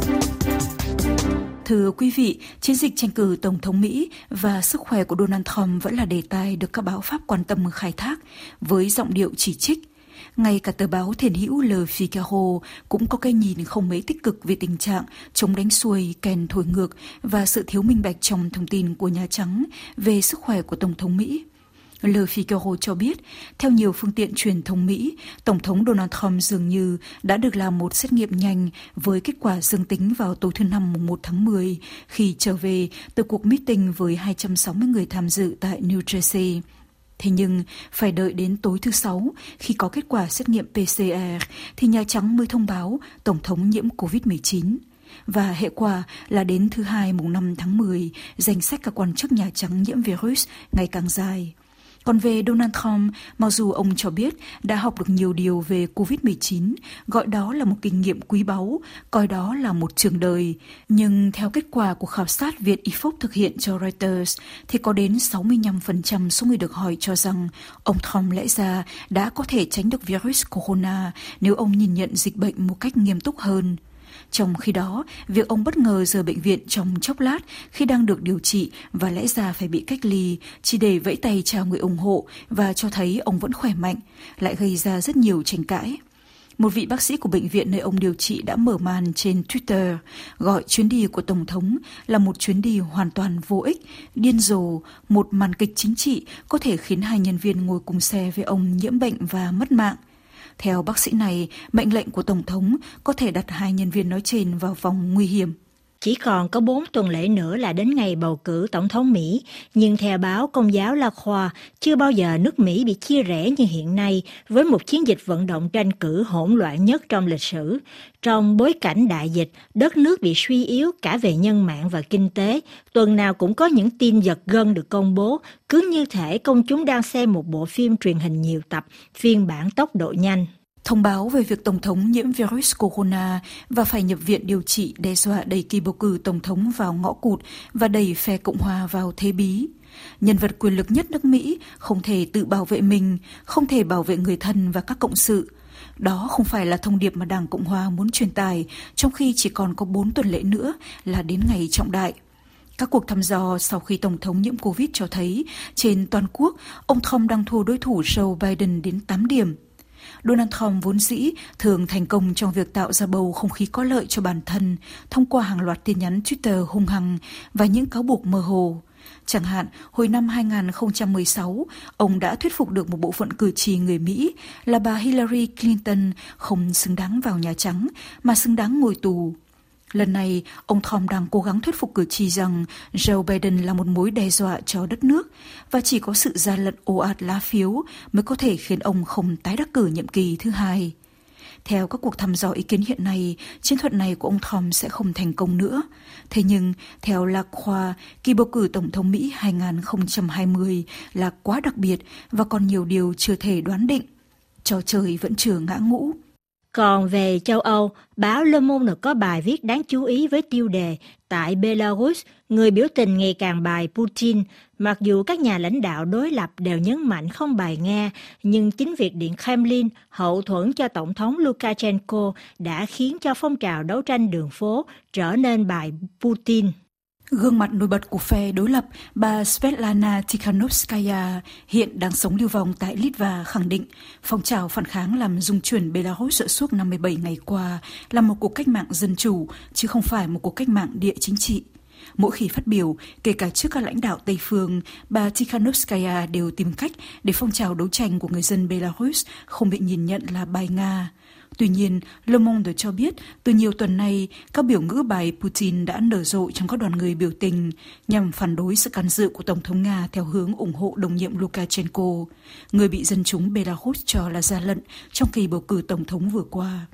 Thưa quý vị, chiến dịch tranh cử Tổng thống Mỹ và sức khỏe của Donald Trump vẫn là đề tài được các báo Pháp quan tâm khai thác với giọng điệu chỉ trích. Ngay cả tờ báo thiền hữu Le Figaro cũng có cái nhìn không mấy tích cực về tình trạng chống đánh xuôi, kèn thổi ngược và sự thiếu minh bạch trong thông tin của Nhà Trắng về sức khỏe của Tổng thống Mỹ. Le Figaro cho biết, theo nhiều phương tiện truyền thông Mỹ, Tổng thống Donald Trump dường như đã được làm một xét nghiệm nhanh với kết quả dương tính vào tối thứ Năm mùng một tháng mười khi trở về từ cuộc meeting với hai trăm sáu mươi người tham dự tại New Jersey. Thế nhưng, phải đợi đến tối thứ Sáu, khi có kết quả xét nghiệm pê xê rờ, thì Nhà Trắng mới thông báo Tổng thống nhiễm covid mười chín. Và hệ quả là đến thứ Hai mùng năm tháng mười, danh sách các quan chức Nhà Trắng nhiễm virus ngày càng dài. Còn về Donald Trump, mặc dù ông cho biết đã học được nhiều điều về covid mười chín, gọi đó là một kinh nghiệm quý báu, coi đó là một trường đời. Nhưng theo kết quả của khảo sát Việt i phúc thực hiện cho Reuters, thì có đến sáu mươi lăm phần trăm số người được hỏi cho rằng ông Trump lẽ ra đã có thể tránh được virus corona nếu ông nhìn nhận dịch bệnh một cách nghiêm túc hơn. Trong khi đó, việc ông bất ngờ rời bệnh viện trong chốc lát khi đang được điều trị và lẽ ra phải bị cách ly chỉ để vẫy tay chào người ủng hộ và cho thấy ông vẫn khỏe mạnh, lại gây ra rất nhiều tranh cãi. Một vị bác sĩ của bệnh viện nơi ông điều trị đã mở màn trên Twitter, gọi chuyến đi của Tổng thống là một chuyến đi hoàn toàn vô ích, điên rồ, một màn kịch chính trị có thể khiến hai nhân viên ngồi cùng xe với ông nhiễm bệnh và mất mạng. Theo bác sĩ này, mệnh lệnh của Tổng thống có thể đặt hai nhân viên nói trên vào vòng nguy hiểm.
Chỉ còn có bốn tuần lễ nữa là đến ngày bầu cử Tổng thống Mỹ, nhưng theo báo Công giáo La Croix, chưa bao giờ nước Mỹ bị chia rẽ như hiện nay với một chiến dịch vận động tranh cử hỗn loạn nhất trong lịch sử. Trong bối cảnh đại dịch, đất nước bị suy yếu cả về nhân mạng và kinh tế, tuần nào cũng có những tin giật gân được công bố, cứ như thể công chúng đang xem một bộ phim truyền hình nhiều tập, phiên bản tốc độ nhanh.
Thông báo về việc Tổng thống nhiễm virus corona và phải nhập viện điều trị đe dọa đẩy kỳ bầu cử Tổng thống vào ngõ cụt và đẩy phe Cộng hòa vào thế bí. Nhân vật quyền lực nhất nước Mỹ không thể tự bảo vệ mình, không thể bảo vệ người thân và các cộng sự. Đó không phải là thông điệp mà Đảng Cộng hòa muốn truyền tải, trong khi chỉ còn có bốn tuần lễ nữa là đến ngày trọng đại. Các cuộc thăm dò sau khi Tổng thống nhiễm Covid cho thấy trên toàn quốc, ông Trump đang thua đối thủ Joe Biden đến tám điểm. Donald Trump vốn dĩ thường thành công trong việc tạo ra bầu không khí có lợi cho bản thân thông qua hàng loạt tin nhắn Twitter hung hăng và những cáo buộc mơ hồ. Chẳng hạn, hồi năm hai không một sáu, ông đã thuyết phục được một bộ phận cử tri người Mỹ là bà Hillary Clinton không xứng đáng vào Nhà Trắng mà xứng đáng ngồi tù. Lần này, ông Trump đang cố gắng thuyết phục cử tri rằng Joe Biden là một mối đe dọa cho đất nước và chỉ có sự gian lận ồ ạt lá phiếu mới có thể khiến ông không tái đắc cử nhiệm kỳ thứ hai. Theo các cuộc thăm dò ý kiến hiện nay, chiến thuật này của ông Trump sẽ không thành công nữa. Thế nhưng, theo La Croix, kỳ bầu cử Tổng thống Mỹ hai không hai không là quá đặc biệt và còn nhiều điều chưa thể đoán định. Trò chơi vẫn chưa ngã ngũ.
Còn về châu Âu, báo Le Monde có bài viết đáng chú ý với tiêu đề tại Belarus, người biểu tình ngày càng bài Putin. Mặc dù các nhà lãnh đạo đối lập đều nhấn mạnh không bài Nga, nhưng chính việc Điện Kremlin hậu thuẫn cho Tổng thống Lukashenko đã khiến cho phong trào đấu tranh đường phố trở nên bài Putin.
Gương mặt nổi bật của phe đối lập, bà Svetlana Tikhanovskaya hiện đang sống lưu vong tại Litva khẳng định phong trào phản kháng làm rung chuyển Belarus suốt năm mươi bảy ngày qua là một cuộc cách mạng dân chủ, chứ không phải một cuộc cách mạng địa chính trị. Mỗi khi phát biểu, kể cả trước các lãnh đạo Tây phương, bà Tikhanovskaya đều tìm cách để phong trào đấu tranh của người dân Belarus không bị nhìn nhận là bài Nga. Tuy nhiên, Le Monde cho biết từ nhiều tuần nay, các biểu ngữ bài Putin đã nở rộ trong các đoàn người biểu tình nhằm phản đối sự can dự của Tổng thống Nga theo hướng ủng hộ đồng nhiệm Lukashenko, người bị dân chúng Belarus cho là gian lận trong kỳ bầu cử Tổng thống vừa qua.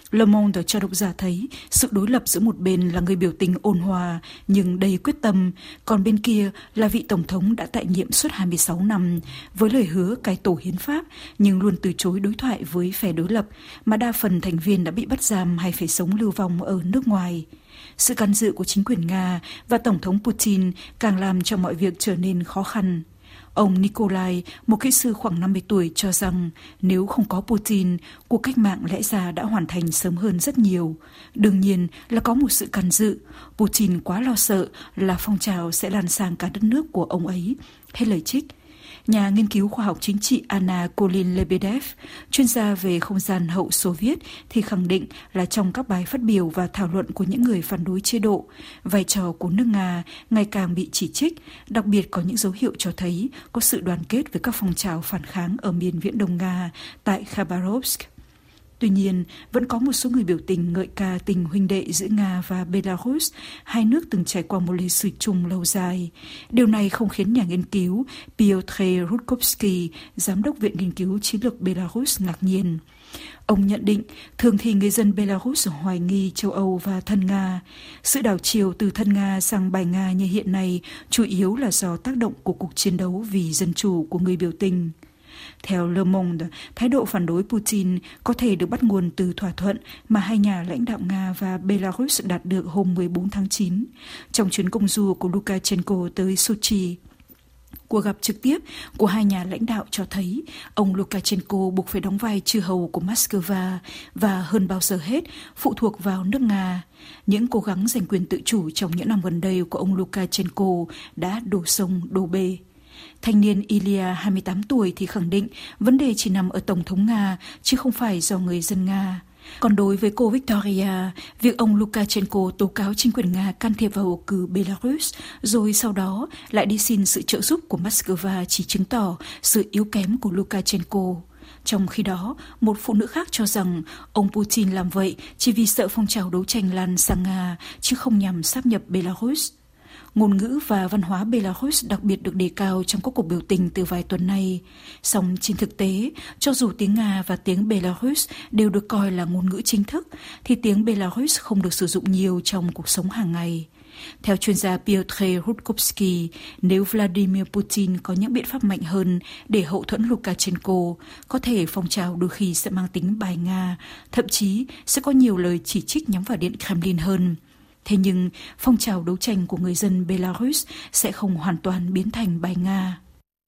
Le Monde cho độc giả thấy sự đối lập giữa một bên là người biểu tình ôn hòa nhưng đầy quyết tâm, còn bên kia là vị tổng thống đã tại nhiệm suốt hai mươi sáu năm với lời hứa cải tổ hiến pháp nhưng luôn từ chối đối thoại với phe đối lập mà đa phần thành viên đã bị bắt giam hay phải sống lưu vong ở nước ngoài. Sự can dự của chính quyền Nga và Tổng thống Putin càng làm cho mọi việc trở nên khó khăn. Ông Nikolai, một kỹ sư khoảng năm mươi tuổi, cho rằng nếu không có Putin, cuộc cách mạng lẽ ra đã hoàn thành sớm hơn rất nhiều. Đương nhiên là có một sự can dự. Putin quá lo sợ là phong trào sẽ lan sang cả đất nước của ông ấy. Hết lời trích. Nhà nghiên cứu khoa học chính trị Anna Kolin-Lebedev, chuyên gia về không gian hậu Xô Viết, thì khẳng định là trong các bài phát biểu và thảo luận của những người phản đối chế độ, vai trò của nước Nga ngày càng bị chỉ trích, đặc biệt có những dấu hiệu cho thấy có sự đoàn kết với các phong trào phản kháng ở miền Viễn Đông Nga tại Khabarovsk. Tuy nhiên, vẫn có một số người biểu tình ngợi ca tình huynh đệ giữa Nga và Belarus, hai nước từng trải qua một lịch sử chung lâu dài. Điều này không khiến nhà nghiên cứu Piotr Rudkovsky, giám đốc Viện Nghiên cứu Chiến lược Belarus ngạc nhiên. Ông nhận định, thường thì người dân Belarus hoài nghi châu Âu và thân Nga. Sự đảo chiều từ thân Nga sang bài Nga như hiện nay chủ yếu là do tác động của cuộc chiến đấu vì dân chủ của người biểu tình. Theo Le Monde, thái độ phản đối Putin có thể được bắt nguồn từ thỏa thuận mà hai nhà lãnh đạo Nga và Belarus đạt được hôm mười bốn tháng chín trong chuyến công du của Lukashenko tới Sochi. Cuộc gặp trực tiếp của hai nhà lãnh đạo cho thấy ông Lukashenko buộc phải đóng vai chư hầu của Moscow và hơn bao giờ hết phụ thuộc vào nước Nga. Những cố gắng giành quyền tự chủ trong những năm gần đây của ông Lukashenko đã đổ sông đổ bể. Thanh niên Ilya, hai mươi tám tuổi, thì khẳng định vấn đề chỉ nằm ở Tổng thống Nga, chứ không phải do người dân Nga. Còn đối với cô Victoria, việc ông Lukashenko tố cáo chính quyền Nga can thiệp vào bầu cử Belarus, rồi sau đó lại đi xin sự trợ giúp của Moscow chỉ chứng tỏ sự yếu kém của Lukashenko. Trong khi đó, một phụ nữ khác cho rằng ông Putin làm vậy chỉ vì sợ phong trào đấu tranh lan sang Nga, chứ không nhằm sáp nhập Belarus. Ngôn ngữ và văn hóa Belarus đặc biệt được đề cao trong các cuộc biểu tình từ vài tuần nay. Song trên thực tế, cho dù tiếng Nga và tiếng Belarus đều được coi là ngôn ngữ chính thức, thì tiếng Belarus không được sử dụng nhiều trong cuộc sống hàng ngày. Theo chuyên gia Piotr Rudkovsky, nếu Vladimir Putin có những biện pháp mạnh hơn để hậu thuẫn Lukashenko, có thể phong trào đôi khi sẽ mang tính bài Nga, thậm chí sẽ có nhiều lời chỉ trích nhắm vào Điện Kremlin hơn. Thế nhưng, phong trào đấu tranh của người dân Belarus sẽ không hoàn toàn biến thành bài Nga.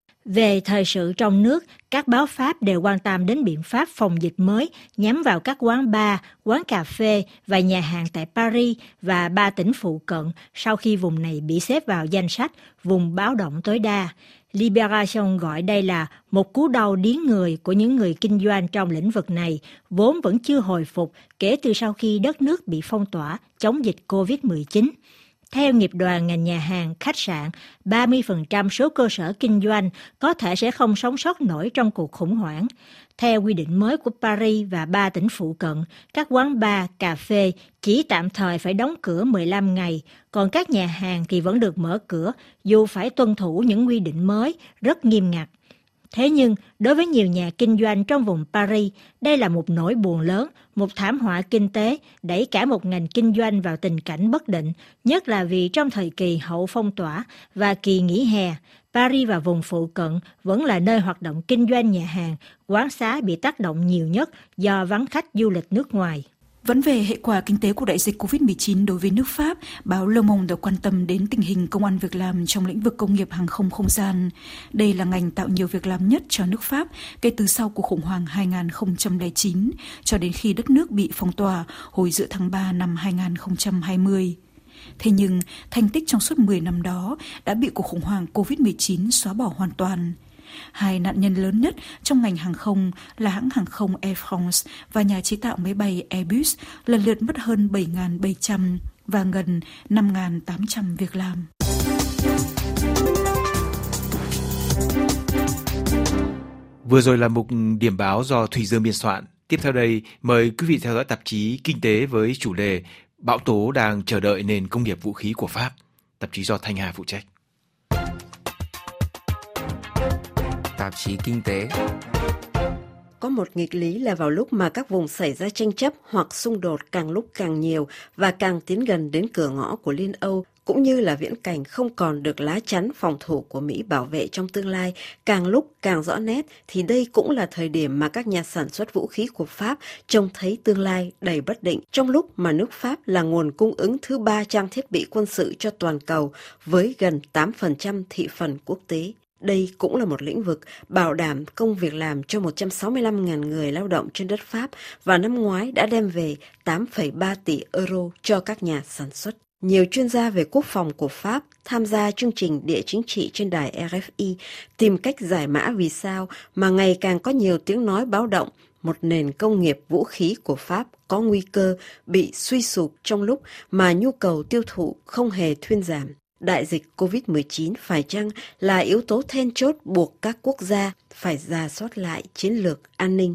Về thời sự trong nước, các báo Pháp đều quan tâm đến biện pháp phòng dịch mới nhắm vào các quán bar, quán cà phê và nhà hàng tại Paris và ba tỉnh phụ cận sau khi vùng này bị xếp vào danh sách vùng báo động tối đa. Libération gọi đây là một cú đau điếng người của những người kinh doanh trong lĩnh vực này, vốn vẫn chưa hồi phục kể từ sau khi đất nước bị phong tỏa chống dịch covid mười chín. Theo nghiệp đoàn ngành nhà hàng, khách sạn, ba mươi phần trăm số cơ sở kinh doanh có thể sẽ không sống sót nổi trong cuộc khủng hoảng. Theo quy định mới của Paris và ba tỉnh phụ cận, các quán bar, cà phê chỉ tạm thời phải đóng cửa mười lăm ngày, còn các nhà hàng thì vẫn được mở cửa dù phải tuân thủ những quy định mới rất nghiêm ngặt. Thế nhưng, đối với nhiều nhà kinh doanh trong vùng Paris, đây là một nỗi buồn lớn, một thảm họa kinh tế đẩy cả một ngành kinh doanh vào tình cảnh bất định, nhất là vì trong thời kỳ hậu phong tỏa và kỳ nghỉ hè, Paris và vùng phụ cận vẫn là nơi hoạt động kinh doanh nhà hàng, quán xá bị tác động nhiều nhất do vắng khách du lịch nước ngoài.
Vẫn về hệ quả kinh tế của đại dịch covid mười chín đối với nước Pháp, báo Le Monde đã quan tâm đến tình hình công ăn việc làm trong lĩnh vực công nghiệp hàng không không gian. Đây là ngành tạo nhiều việc làm nhất cho nước Pháp kể từ sau cuộc khủng hoảng hai không không chín cho đến khi đất nước bị phong tỏa hồi giữa tháng ba năm hai không hai không. Thế nhưng, thành tích trong suốt mười năm đó đã bị cuộc khủng hoảng covid mười chín xóa bỏ hoàn toàn. Hai nạn nhân lớn nhất trong ngành hàng không là hãng hàng không Air France và nhà chế tạo máy bay Airbus lần lượt mất hơn bảy nghìn bảy trăm và gần năm nghìn tám trăm việc làm.
Vừa rồi là mục điểm báo do Thùy Dương biên soạn. Tiếp theo đây, mời quý vị theo dõi tạp chí Kinh tế với chủ đề Bão tố đang chờ đợi nền công nghiệp vũ khí của Pháp. Tạp chí do Thanh Hà phụ trách.
Tạp chí Kinh tế
có một nghịch lý là vào lúc mà các vùng xảy ra tranh chấp hoặc xung đột càng lúc càng nhiều và càng tiến gần đến cửa ngõ của Liên Âu, cũng như là viễn cảnh không còn được lá chắn phòng thủ của Mỹ bảo vệ trong tương lai càng lúc càng rõ nét, thì đây cũng là thời điểm mà các nhà sản xuất vũ khí của Pháp trông thấy tương lai đầy bất định, trong lúc mà nước Pháp là nguồn cung ứng thứ ba trang thiết bị quân sự cho toàn cầu với gần tám phần trăm thị phần quốc tế. Đây cũng là một lĩnh vực bảo đảm công việc làm cho một trăm sáu mươi lăm nghìn người lao động trên đất Pháp và năm ngoái đã đem về tám phẩy ba tỷ euro cho các nhà sản xuất. Nhiều chuyên gia về quốc phòng của Pháp tham gia chương trình Địa chính trị trên đài R F I tìm cách giải mã vì sao mà ngày càng có nhiều tiếng nói báo động một nền công nghiệp vũ khí của Pháp có nguy cơ bị suy sụp trong lúc mà nhu cầu tiêu thụ không hề thuyên giảm. Đại dịch covid mười chín phải chăng là yếu tố then chốt buộc các quốc gia phải rà soát lại chiến lược an ninh?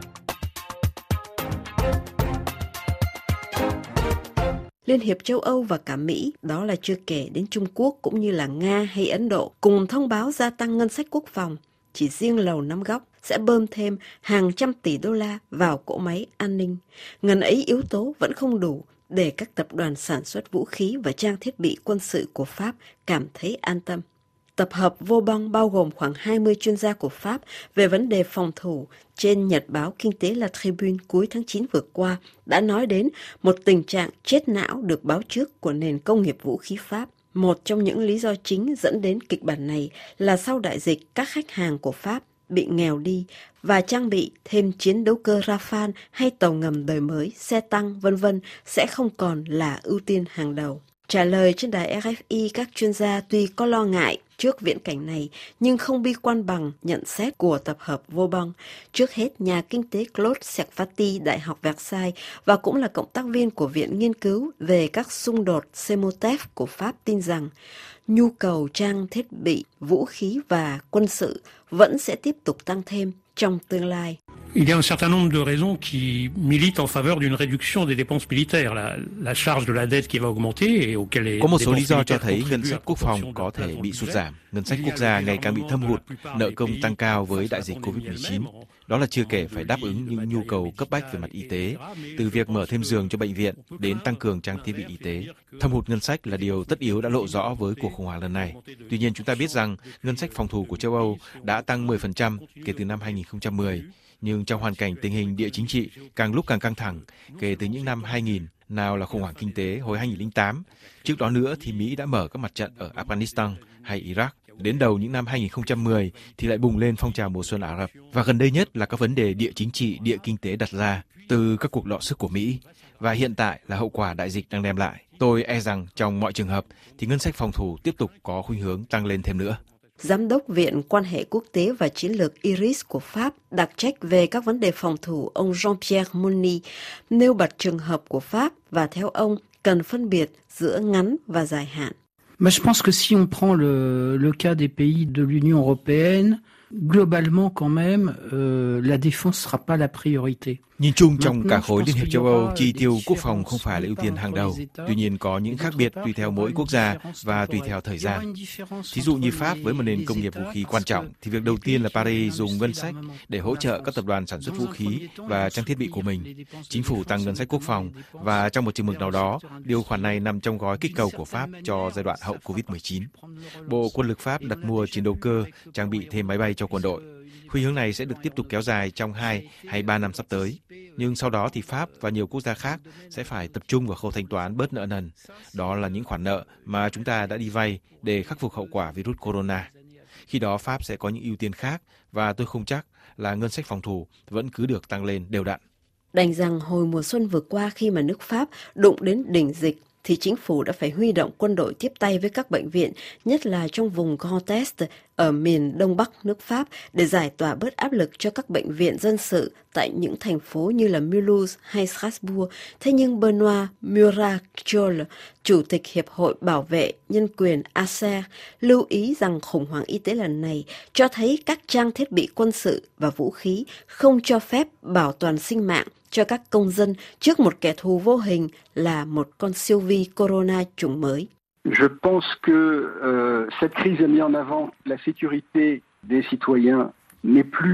Liên hiệp châu Âu và cả Mỹ, đó là chưa kể đến Trung Quốc cũng như là Nga hay Ấn Độ, cùng thông báo gia tăng ngân sách quốc phòng. Chỉ riêng Lầu Năm Góc sẽ bơm thêm hàng trăm tỷ đô la vào cỗ máy an ninh. Ngần ấy yếu tố vẫn không đủ để các tập đoàn sản xuất vũ khí và trang thiết bị quân sự của Pháp cảm thấy an tâm. Tập hợp Vauban bao gồm khoảng hai mươi chuyên gia của Pháp về vấn đề phòng thủ trên nhật báo kinh tế La Tribune cuối tháng chín vừa qua đã nói đến một tình trạng chết não được báo trước của nền công nghiệp vũ khí Pháp. Một trong những lý do chính dẫn đến kịch bản này là sau đại dịch các khách hàng của Pháp bị nghèo đi và trang bị thêm chiến đấu cơ Rafale hay tàu ngầm đời mới, xe tăng, vân vân sẽ không còn là ưu tiên hàng đầu. Trả lời trên đài R F I, các chuyên gia tuy có lo ngại trước viễn cảnh này nhưng không bi quan bằng nhận xét của tập hợp Vauban. Trước hết, nhà kinh tế Claude Servati, Đại học Versailles và cũng là cộng tác viên của Viện Nghiên cứu về các xung đột Semotef của Pháp tin rằng nhu cầu trang thiết bị, vũ khí và quân sự vẫn sẽ tiếp tục tăng thêm trong tương lai.
Il y a un certain nombre de raisons qui militent en faveur d'une réduction des dépenses militaires, la, la charge de la dette qui va augmenter et auquel les
Có một số lý do cho thấy ngân sách quốc phòng có thể bị sụt giảm. Ngân sách quốc gia ngày càng bị thâm hụt, nợ công tăng cao với đại dịch covid mười chín. Đó là chưa kể phải đáp ứng những nhu cầu cấp bách về mặt y tế, từ việc mở thêm giường cho bệnh viện đến tăng cường trang thiết bị y tế. Thâm hụt ngân sách là điều tất yếu đã lộ rõ với cuộc khủng hoảng lần này. Tuy nhiên, chúng ta biết rằng ngân sách phòng thủ của châu Âu đã tăng mười phần trăm kể từ năm hai nghìn không trăm mười. Nhưng trong hoàn cảnh tình hình địa chính trị càng lúc càng căng thẳng kể từ những năm hai nghìn, nào là khủng hoảng kinh tế hồi hai nghìn không trăm lẻ tám, trước đó nữa thì Mỹ đã mở các mặt trận ở Afghanistan hay Iraq. Đến đầu những năm hai nghìn không trăm mười thì lại bùng lên phong trào mùa xuân Ả Rập. Và gần đây nhất là các vấn đề địa chính trị, địa kinh tế đặt ra từ các cuộc đọ sức của Mỹ. Và hiện tại là hậu quả đại dịch đang đem lại. Tôi e rằng trong mọi trường hợp thì ngân sách phòng thủ tiếp tục có khuynh hướng tăng lên thêm nữa.
Giám đốc Viện Quan hệ Quốc tế và Chiến lược Iris của Pháp đặc trách về các vấn đề phòng thủ ông Jean-Pierre Moni nêu bật trường hợp của Pháp và theo ông cần phân biệt giữa ngắn và dài hạn.
Mais je pense que si on prend le, le cas des pays de l'Union européenne, globalement quand même, euh, la défense sera pas la priorité.
Nhìn chung trong cả khối Liên hiệp châu Âu, chi tiêu quốc phòng không phải là ưu tiên hàng đầu. Tuy nhiên có những khác biệt tùy theo mỗi quốc gia và tùy theo thời gian. Thí dụ như Pháp với một nền công nghiệp vũ khí quan trọng, thì việc đầu tiên là Paris dùng ngân sách để hỗ trợ các tập đoàn sản xuất vũ khí và trang thiết bị của mình. Chính phủ tăng ngân sách quốc phòng và trong một chừng mực nào đó, điều khoản này nằm trong gói kích cầu của Pháp cho giai đoạn hậu covid mười chín. Bộ Quân lực Pháp đặt mua chiến đấu cơ, trang bị thêm máy bay cho quân đội. Khuynh hướng này sẽ được tiếp tục kéo dài trong hai hay ba năm sắp tới. Nhưng sau đó thì Pháp và nhiều quốc gia khác sẽ phải tập trung vào khâu thanh toán bớt nợ nần. Đó là những khoản nợ mà chúng ta đã đi vay để khắc phục hậu quả virus corona. Khi đó Pháp sẽ có những ưu tiên khác và tôi không chắc là ngân sách phòng thủ vẫn cứ được tăng lên đều đặn.
Đành rằng hồi mùa xuân vừa qua khi mà nước Pháp đụng đến đỉnh dịch thì chính phủ đã phải huy động quân đội tiếp tay với các bệnh viện, nhất là trong vùng Grand Est ở miền Đông Bắc nước Pháp để giải tỏa bớt áp lực cho các bệnh viện dân sự tại những thành phố như là Mulhouse hay Strasbourg. Thế nhưng Benoît Murachol, Chủ tịch Hiệp hội Bảo vệ Nhân quyền a xê e, lưu ý rằng khủng hoảng y tế lần này cho thấy các trang thiết bị quân sự và vũ khí không cho phép bảo toàn sinh mạng cho các công dân trước một kẻ thù vô hình là một con siêu vi corona chủng mới.
Je pense que euh, cette crise a mis en avant la sécurité des citoyens n'est plus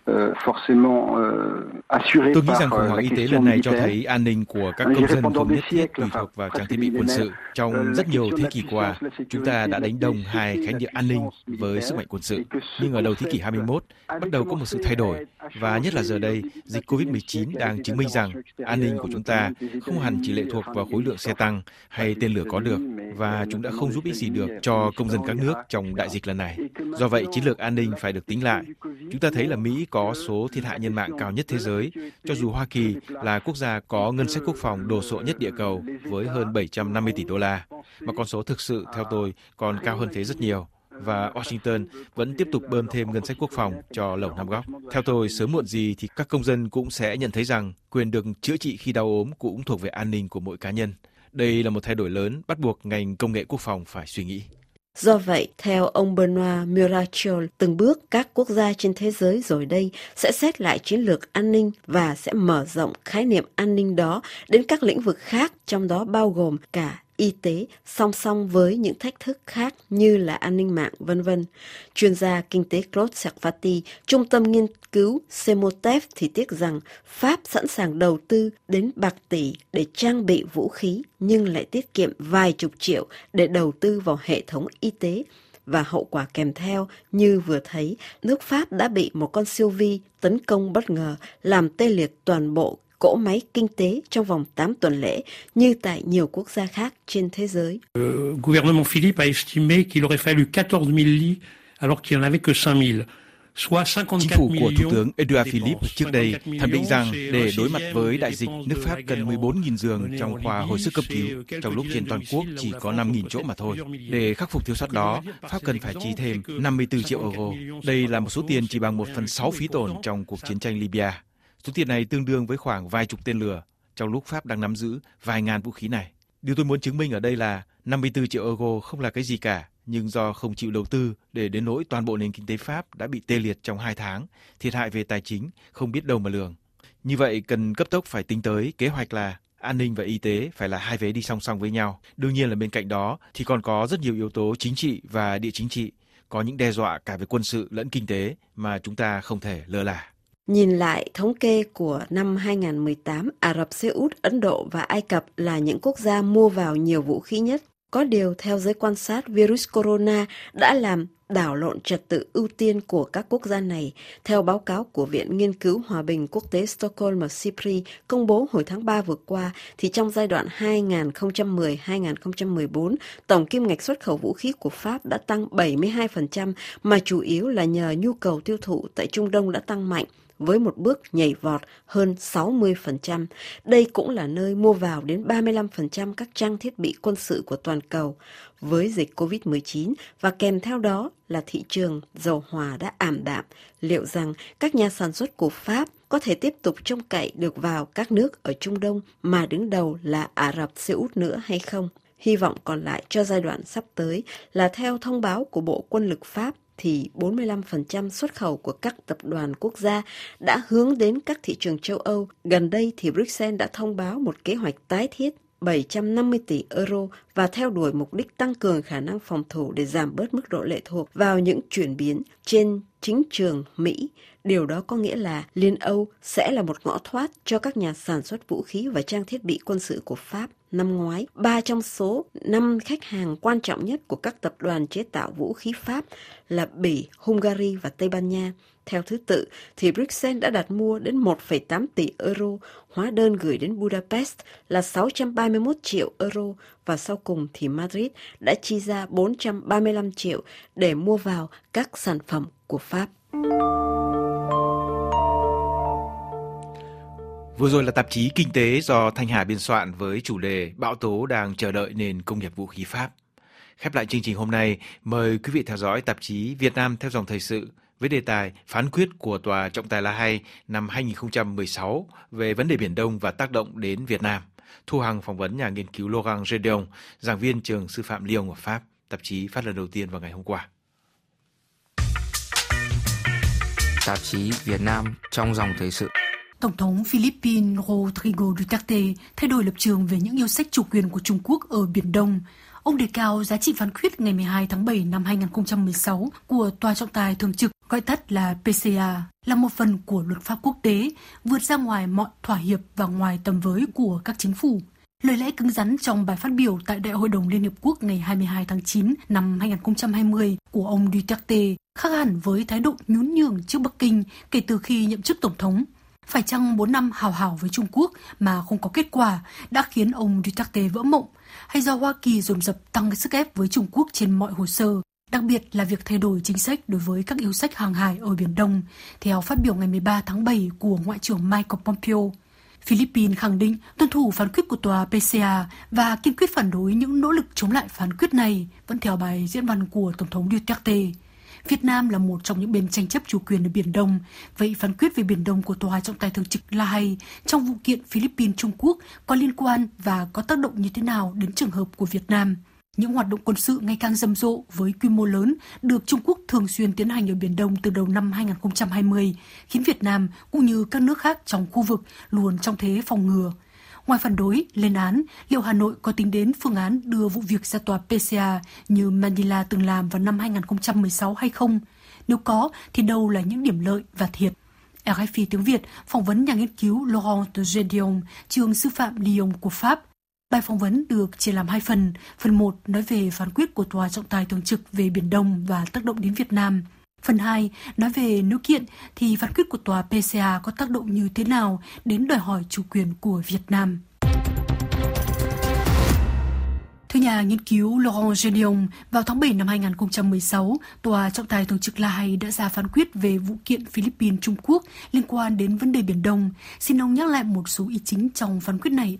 Tôi nghĩ rằng khủng hoảng y tế lần này cho thấy an ninh của các công dân không nhất thiết tùy thuộc vào trang thiết bị quân sự. Trong rất nhiều thế kỷ qua, chúng ta đã đánh đồng hai khái niệm an ninh với sức mạnh quân sự. Nhưng ở đầu thế kỷ hai mươi mốt, bắt đầu có một sự thay đổi. Và nhất là giờ đây, dịch covid mười chín đang chứng minh rằng an ninh của chúng ta không hẳn chỉ lệ thuộc vào khối lượng xe tăng hay tên lửa có được, và chúng đã không giúp ích gì được cho công dân các nước trong đại dịch lần này. Do vậy, chiến lược an ninh phải được tính lại. Chúng ta thấy là Mỹ có số thiên hại nhân mạng cao nhất thế giới, cho dù Hoa Kỳ là quốc gia có ngân sách quốc phòng đồ sộ nhất địa cầu với hơn bảy trăm năm mươi tỷ đô la, mà con số thực sự theo tôi còn cao hơn thế rất nhiều. Và Washington vẫn tiếp tục bơm thêm ngân sách quốc phòng cho Lầu Năm Góc. Theo tôi, sớm muộn gì thì các công dân cũng sẽ nhận thấy rằng quyền được chữa trị khi đau ốm cũng thuộc về an ninh của mỗi cá nhân. Đây là một thay đổi lớn bắt buộc ngành công nghệ quốc phòng phải suy nghĩ.
Do vậy, theo ông Benoît Murachol, từng bước các quốc gia trên thế giới rồi đây sẽ xét lại chiến lược an ninh và sẽ mở rộng khái niệm an ninh đó đến các lĩnh vực khác, trong đó bao gồm cả y tế, song song với những thách thức khác như là an ninh mạng, vân vân. Chuyên gia kinh tế Claude Servati, Trung tâm Nghiên cứu Semotef thì tiếc rằng Pháp sẵn sàng đầu tư đến bạc tỷ để trang bị vũ khí, nhưng lại tiết kiệm vài chục triệu để đầu tư vào hệ thống y tế. Và hậu quả kèm theo như vừa thấy, nước Pháp đã bị một con siêu vi tấn công bất ngờ, làm tê liệt toàn bộ cỗ máy kinh tế trong vòng tám tuần lễ như tại nhiều quốc gia khác trên thế giới.
Le gouvernement Philippe a estimé qu'il aurait fallu quatorze mille lits alors qu'il n'y en avait que cinq mille.
Chính phủ của Thủ tướng Edouard Philippe trước đây thẩm định rằng để đối mặt với đại dịch, nước Pháp cần mười bốn nghìn giường trong khoa hồi sức cấp cứu, trong lúc trên toàn quốc chỉ có năm nghìn chỗ mà thôi. Để khắc phục thiếu sót đó, Pháp cần phải chi thêm năm mươi tư triệu euro. Đây là một số tiền chỉ bằng một phần sáu phí tổn trong cuộc chiến tranh Libya. Số tiền này tương đương với khoảng vài chục tên lửa, trong lúc Pháp đang nắm giữ vài ngàn vũ khí này. Điều tôi muốn chứng minh ở đây là năm mươi tư triệu euro không là cái gì cả, nhưng do không chịu đầu tư để đến nỗi toàn bộ nền kinh tế Pháp đã bị tê liệt trong hai tháng, thiệt hại về tài chính không biết đâu mà lường. Như vậy, cần cấp tốc phải tính tới kế hoạch là an ninh và y tế phải là hai vế đi song song với nhau. Đương nhiên là bên cạnh đó thì còn có rất nhiều yếu tố chính trị và địa chính trị, có những đe dọa cả về quân sự lẫn kinh tế mà chúng ta không thể lơ là.
Nhìn lại thống kê của năm hai không một tám, Ả Rập Xê Út, Ấn Độ và Ai Cập là những quốc gia mua vào nhiều vũ khí nhất. Có điều, theo giới quan sát, virus corona đã làm đảo lộn trật tự ưu tiên của các quốc gia này. Theo báo cáo của Viện Nghiên cứu Hòa bình Quốc tế Stockholm ở Cyprus công bố hồi tháng ba vừa qua, thì trong giai đoạn hai nghìn không trăm mười đến hai nghìn không trăm mười bốn, tổng kim ngạch xuất khẩu vũ khí của Pháp đã tăng bảy mươi hai phần trăm, mà chủ yếu là nhờ nhu cầu tiêu thụ tại Trung Đông đã tăng mạnh, với một bước nhảy vọt hơn sáu mươi phần trăm. Đây cũng là nơi mua vào đến ba mươi lăm phần trăm các trang thiết bị quân sự của toàn cầu. Với dịch covid mười chín và kèm theo đó là thị trường dầu hỏa đã ảm đạm, liệu rằng các nhà sản xuất của Pháp có thể tiếp tục trông cậy được vào các nước ở Trung Đông mà đứng đầu là Ả Rập Xê Út nữa hay không? Hy vọng còn lại cho giai đoạn sắp tới là theo thông báo của Bộ Quân lực Pháp, thì bốn mươi lăm phần trăm xuất khẩu của các tập đoàn quốc gia đã hướng đến các thị trường châu Âu. Gần đây thì Bruxelles đã thông báo một kế hoạch tái thiết bảy trăm năm mươi tỷ euro và theo đuổi mục đích tăng cường khả năng phòng thủ để giảm bớt mức độ lệ thuộc vào những chuyển biến trên chính trường Mỹ. Điều đó có nghĩa là Liên Âu sẽ là một ngõ thoát cho các nhà sản xuất vũ khí và trang thiết bị quân sự của Pháp. Năm ngoái, ba trong số năm khách hàng quan trọng nhất của các tập đoàn chế tạo vũ khí Pháp là Bỉ, Hungary và Tây Ban Nha. Theo thứ tự, thì Bruxelles đã đặt mua đến một phẩy tám tỷ euro, hóa đơn gửi đến Budapest là sáu trăm ba mươi mốt triệu euro và sau cùng thì Madrid đã chi ra bốn trăm ba mươi lăm triệu để mua vào các sản phẩm của Pháp.
Vừa rồi là tạp chí Kinh tế do Thanh Hà biên soạn với chủ đề Bão tố đang chờ đợi nền công nghiệp vũ khí Pháp. Khép lại chương trình hôm nay, mời quý vị theo dõi tạp chí Việt Nam theo dòng thời sự với đề tài Phán quyết của Tòa trọng tài La Hay năm hai nghìn không trăm mười sáu về vấn đề Biển Đông và tác động đến Việt Nam. Thu Hằng phỏng vấn nhà nghiên cứu Laurent Gedeon, giảng viên trường sư phạm Lyon ở Pháp. Tạp chí phát lần đầu tiên vào ngày hôm qua.
Tạp chí Việt Nam trong dòng thời sự.
Tổng thống Philippines Rodrigo Duterte thay đổi lập trường về những yêu sách chủ quyền của Trung Quốc ở Biển Đông. Ông đề cao giá trị phán quyết ngày mười hai tháng bảy năm hai nghìn không trăm mười sáu của Tòa trọng tài thường trực
gọi tắt là pê xê a, là một phần của luật pháp quốc tế, vượt ra ngoài mọi thỏa hiệp và ngoài tầm với của các chính phủ. Lời lẽ cứng rắn trong bài phát biểu tại Đại hội đồng Liên Hiệp Quốc ngày hai mươi hai tháng chín năm hai nghìn không trăm hai mươi của ông Duterte khác hẳn với thái độ nhún nhường trước Bắc Kinh kể từ khi nhậm chức Tổng thống. Phải chăng bốn năm hào hảo với Trung Quốc mà không có kết quả đã khiến ông Duterte vỡ mộng, hay do Hoa Kỳ dồn dập tăng sức ép với Trung Quốc trên mọi hồ sơ, đặc biệt là việc thay đổi chính sách đối với các yêu sách hàng hải ở Biển Đông, theo phát biểu ngày mười ba tháng bảy của Ngoại trưởng Mike Pompeo. Philippines khẳng định tuân thủ phán quyết của tòa pê xê a và kiên quyết phản đối những nỗ lực chống lại phán quyết này, vẫn theo bài diễn văn của Tổng thống Duterte. Việt Nam là một trong những bên tranh chấp chủ quyền ở Biển Đông. Vậy phán quyết về Biển Đông của Tòa trọng tài thường trực La Hay trong vụ kiện Philippines-Trung Quốc có liên quan và có tác động như thế nào đến trường hợp của Việt Nam? Những hoạt động quân sự ngày càng rầm rộ với quy mô lớn được Trung Quốc thường xuyên tiến hành ở Biển Đông từ đầu năm hai nghìn không trăm hai mươi, khiến Việt Nam cũng như các nước khác trong khu vực luôn trong thế phòng ngừa. Ngoài phản đối, lên án, liệu Hà Nội có tính đến phương án đưa vụ việc ra tòa pê xê a như Manila từng làm vào năm hai nghìn không trăm mười sáu hay không? Nếu có, thì đâu là những điểm lợi và thiệt? rờ ép i tiếng Việt phỏng vấn nhà nghiên cứu Laurent de Gédéon, trường sư phạm Lyon của Pháp. Bài phỏng vấn được chia làm hai phần. Phần một nói về phán quyết của Tòa trọng tài thường trực về Biển Đông và tác động đến Việt Nam. Phần hai nói về nếu kiện thì phán quyết của tòa pê xê a có tác động như thế nào đến đòi hỏi chủ quyền của Việt Nam. Thưa nhà nghiên cứu Laurent Gédéon, vào tháng bảy năm hai nghìn không trăm mười sáu, Tòa trọng tài thường trực La Hay đã ra phán quyết về vụ kiện Philippines-Trung Quốc liên quan đến vấn đề Biển Đông. Xin ông nhắc lại một số ý chính trong phán quyết này.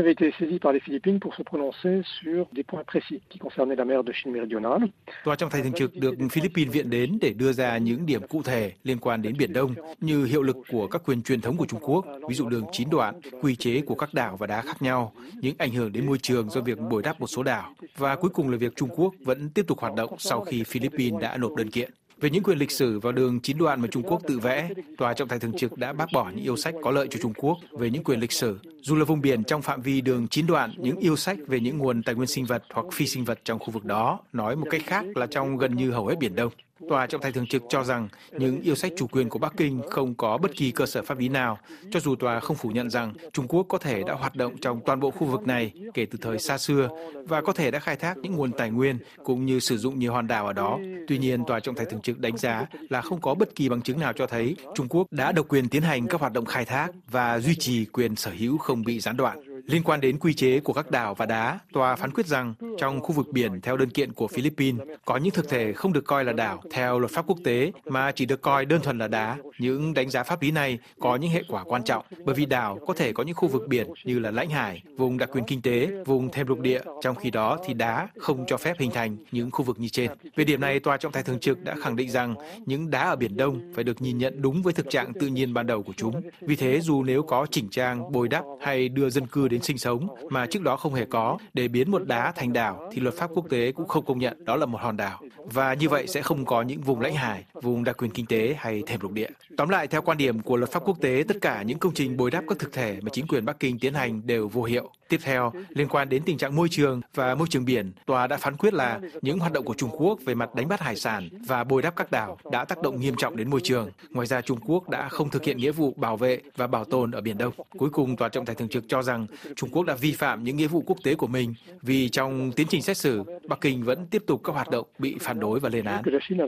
Tòa trọng tài thường trực được Philippines viện đến để đưa ra những điểm cụ thể liên quan đến Biển Đông, như hiệu lực của các quyền truyền thống của Trung Quốc, ví dụ đường chín đoạn, quy chế của các đảo và đá khác nhau, những ảnh hưởng đến môi trường do việc bồi đắp một số đảo, và cuối cùng là việc Trung Quốc vẫn tiếp tục hoạt động sau khi Philippines đã nộp đơn kiện. Về những quyền lịch sử vào đường chín đoạn mà Trung Quốc tự vẽ, Tòa trọng tài thường trực đã bác bỏ những yêu sách có lợi cho Trung Quốc về những quyền lịch sử. Dù là vùng biển trong phạm vi đường chín đoạn, những yêu sách về những nguồn tài nguyên sinh vật hoặc phi sinh vật trong khu vực đó, nói một cách khác là trong gần như hầu hết Biển Đông. Tòa trọng tài thường trực cho rằng những yêu sách chủ quyền của Bắc Kinh không có bất kỳ cơ sở pháp lý nào, cho dù tòa không phủ nhận rằng Trung Quốc có thể đã hoạt động trong toàn bộ khu vực này kể từ thời xa xưa và có thể đã khai thác những nguồn tài nguyên cũng như sử dụng nhiều hòn đảo ở đó. Tuy nhiên, tòa trọng tài thường trực đánh giá là không có bất kỳ bằng chứng nào cho thấy Trung Quốc đã độc quyền tiến hành các hoạt động khai thác và duy trì quyền sở hữu không bị gián đoạn. Liên quan đến quy chế của các đảo và đá, tòa phán quyết rằng trong khu vực biển theo đơn kiện của Philippines có những thực thể không được coi là đảo theo luật pháp quốc tế mà chỉ được coi đơn thuần là đá. Những đánh giá pháp lý này có những hệ quả quan trọng bởi vì đảo có thể có những khu vực biển như là lãnh hải, vùng đặc quyền kinh tế, vùng thềm lục địa, trong khi đó thì đá không cho phép hình thành những khu vực như trên. Về điểm này, tòa trọng tài thường trực đã khẳng định rằng những đá ở Biển Đông phải được nhìn nhận đúng với thực trạng tự nhiên ban đầu của chúng. Vì thế, dù nếu có chỉnh trang, bồi đắp hay đưa dân cư đến sinh sống mà trước đó không hề có để biến một đá thành đảo thì luật pháp quốc tế cũng không công nhận đó là một hòn đảo. Và như vậy sẽ không có những vùng lãnh hải, vùng đặc quyền kinh tế hay thềm lục địa. Tóm lại, theo quan điểm của luật pháp quốc tế, tất cả những công trình bồi đắp các thực thể mà chính quyền Bắc Kinh tiến hành đều vô hiệu. Tiếp theo, liên quan đến tình trạng môi trường và môi trường biển, tòa đã phán quyết là những hoạt động của Trung Quốc về mặt đánh bắt hải sản và bồi đắp các đảo đã tác động nghiêm trọng đến môi trường. Ngoài ra, Trung Quốc đã không thực hiện nghĩa vụ bảo vệ và bảo tồn ở Biển Đông. Cuối cùng, tòa trọng tài thường trực cho rằng Trung Quốc đã vi phạm những nghĩa vụ quốc tế của mình vì trong tiến trình xét xử, Bắc Kinh vẫn tiếp tục các hoạt động bị phản đối và lên án.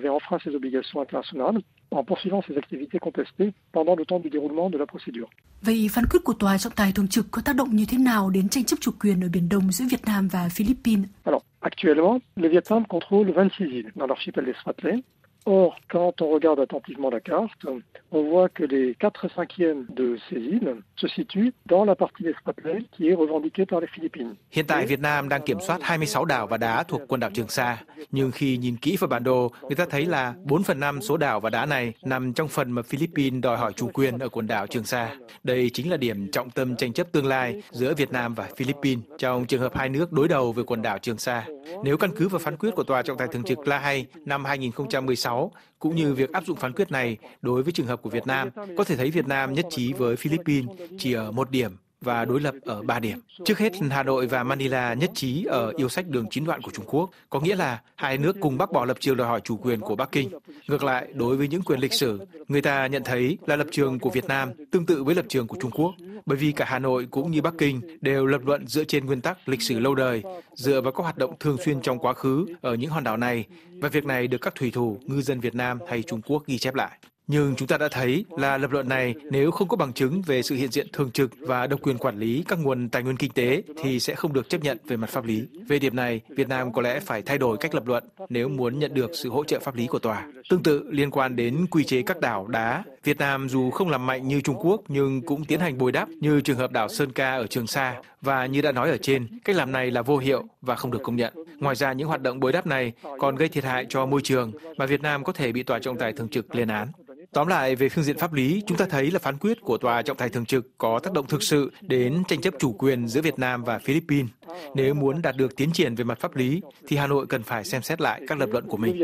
Vậy phán quyết của tòa trọng tài thường trực có tác động như thế nào đến tranh chấp chủ quyền ở Biển Đông giữa Việt Nam và Philippines?
Actuellement, le Vietnam contrôle vingt-six îles dans l'archipel des Spratly. Or, quand on regarde attentivement la carte, on voit que les quatre cinquièmes de ces îles se situent dans la partie des Spratly qui est revendiquée par les Philippines.
Hiện tại Việt Nam đang kiểm soát hai mươi sáu đảo và đá thuộc quần đảo Trường Sa, nhưng khi nhìn kỹ vào bản đồ, người ta thấy là bốn phần năm số đảo và đá này nằm trong phần mà Philippines đòi hỏi chủ quyền ở quần đảo Trường Sa. Đây chính là điểm trọng tâm tranh chấp tương lai giữa Việt Nam và Philippines trong trường hợp hai nước đối đầu về quần đảo Trường Sa. Nếu căn cứ vào phán quyết của tòa trọng tài thường trực La Hay năm hai nghìn không trăm mười sáu cũng như việc áp dụng phán quyết này đối với trường hợp của Việt Nam, có thể thấy Việt Nam nhất trí với Philippines chỉ ở một điểm, và đối lập ở ba điểm. Trước hết, Hà Nội và Manila nhất trí ở yêu sách đường chín đoạn của Trung Quốc, có nghĩa là hai nước cùng bác bỏ lập trường đòi hỏi chủ quyền của Bắc Kinh. Ngược lại, đối với những quyền lịch sử, người ta nhận thấy là lập trường của Việt Nam tương tự với lập trường của Trung Quốc, bởi vì cả Hà Nội cũng như Bắc Kinh đều lập luận dựa trên nguyên tắc lịch sử lâu đời, dựa vào các hoạt động thường xuyên trong quá khứ ở những hòn đảo này, và việc này được các thủy thủ, ngư dân Việt Nam hay Trung Quốc ghi chép lại. Nhưng chúng ta đã thấy là lập luận này nếu không có bằng chứng về sự hiện diện thường trực và độc quyền quản lý các nguồn tài nguyên kinh tế thì sẽ không được chấp nhận về mặt pháp lý. Về điểm này, Việt Nam có lẽ phải thay đổi cách lập luận nếu muốn nhận được sự hỗ trợ pháp lý của tòa. Tương tự liên quan đến quy chế các đảo đá, Việt Nam dù không làm mạnh như Trung Quốc nhưng cũng tiến hành bồi đắp như trường hợp đảo Sơn Ca ở Trường Sa. Và như đã nói ở trên, cách làm này là vô hiệu và không được công nhận. Ngoài ra, những hoạt động bồi đắp này còn gây thiệt hại cho môi trường mà Việt Nam có thể bị tòa trọng tài thường trực lên án. Tóm lại, về phương diện pháp lý, chúng ta thấy là phán quyết của Tòa trọng tài thường trực có tác động thực sự đến tranh chấp chủ quyền giữa Việt Nam và Philippines. Nếu muốn đạt được tiến triển về mặt pháp lý, thì Hà Nội cần phải xem xét lại các lập luận của mình.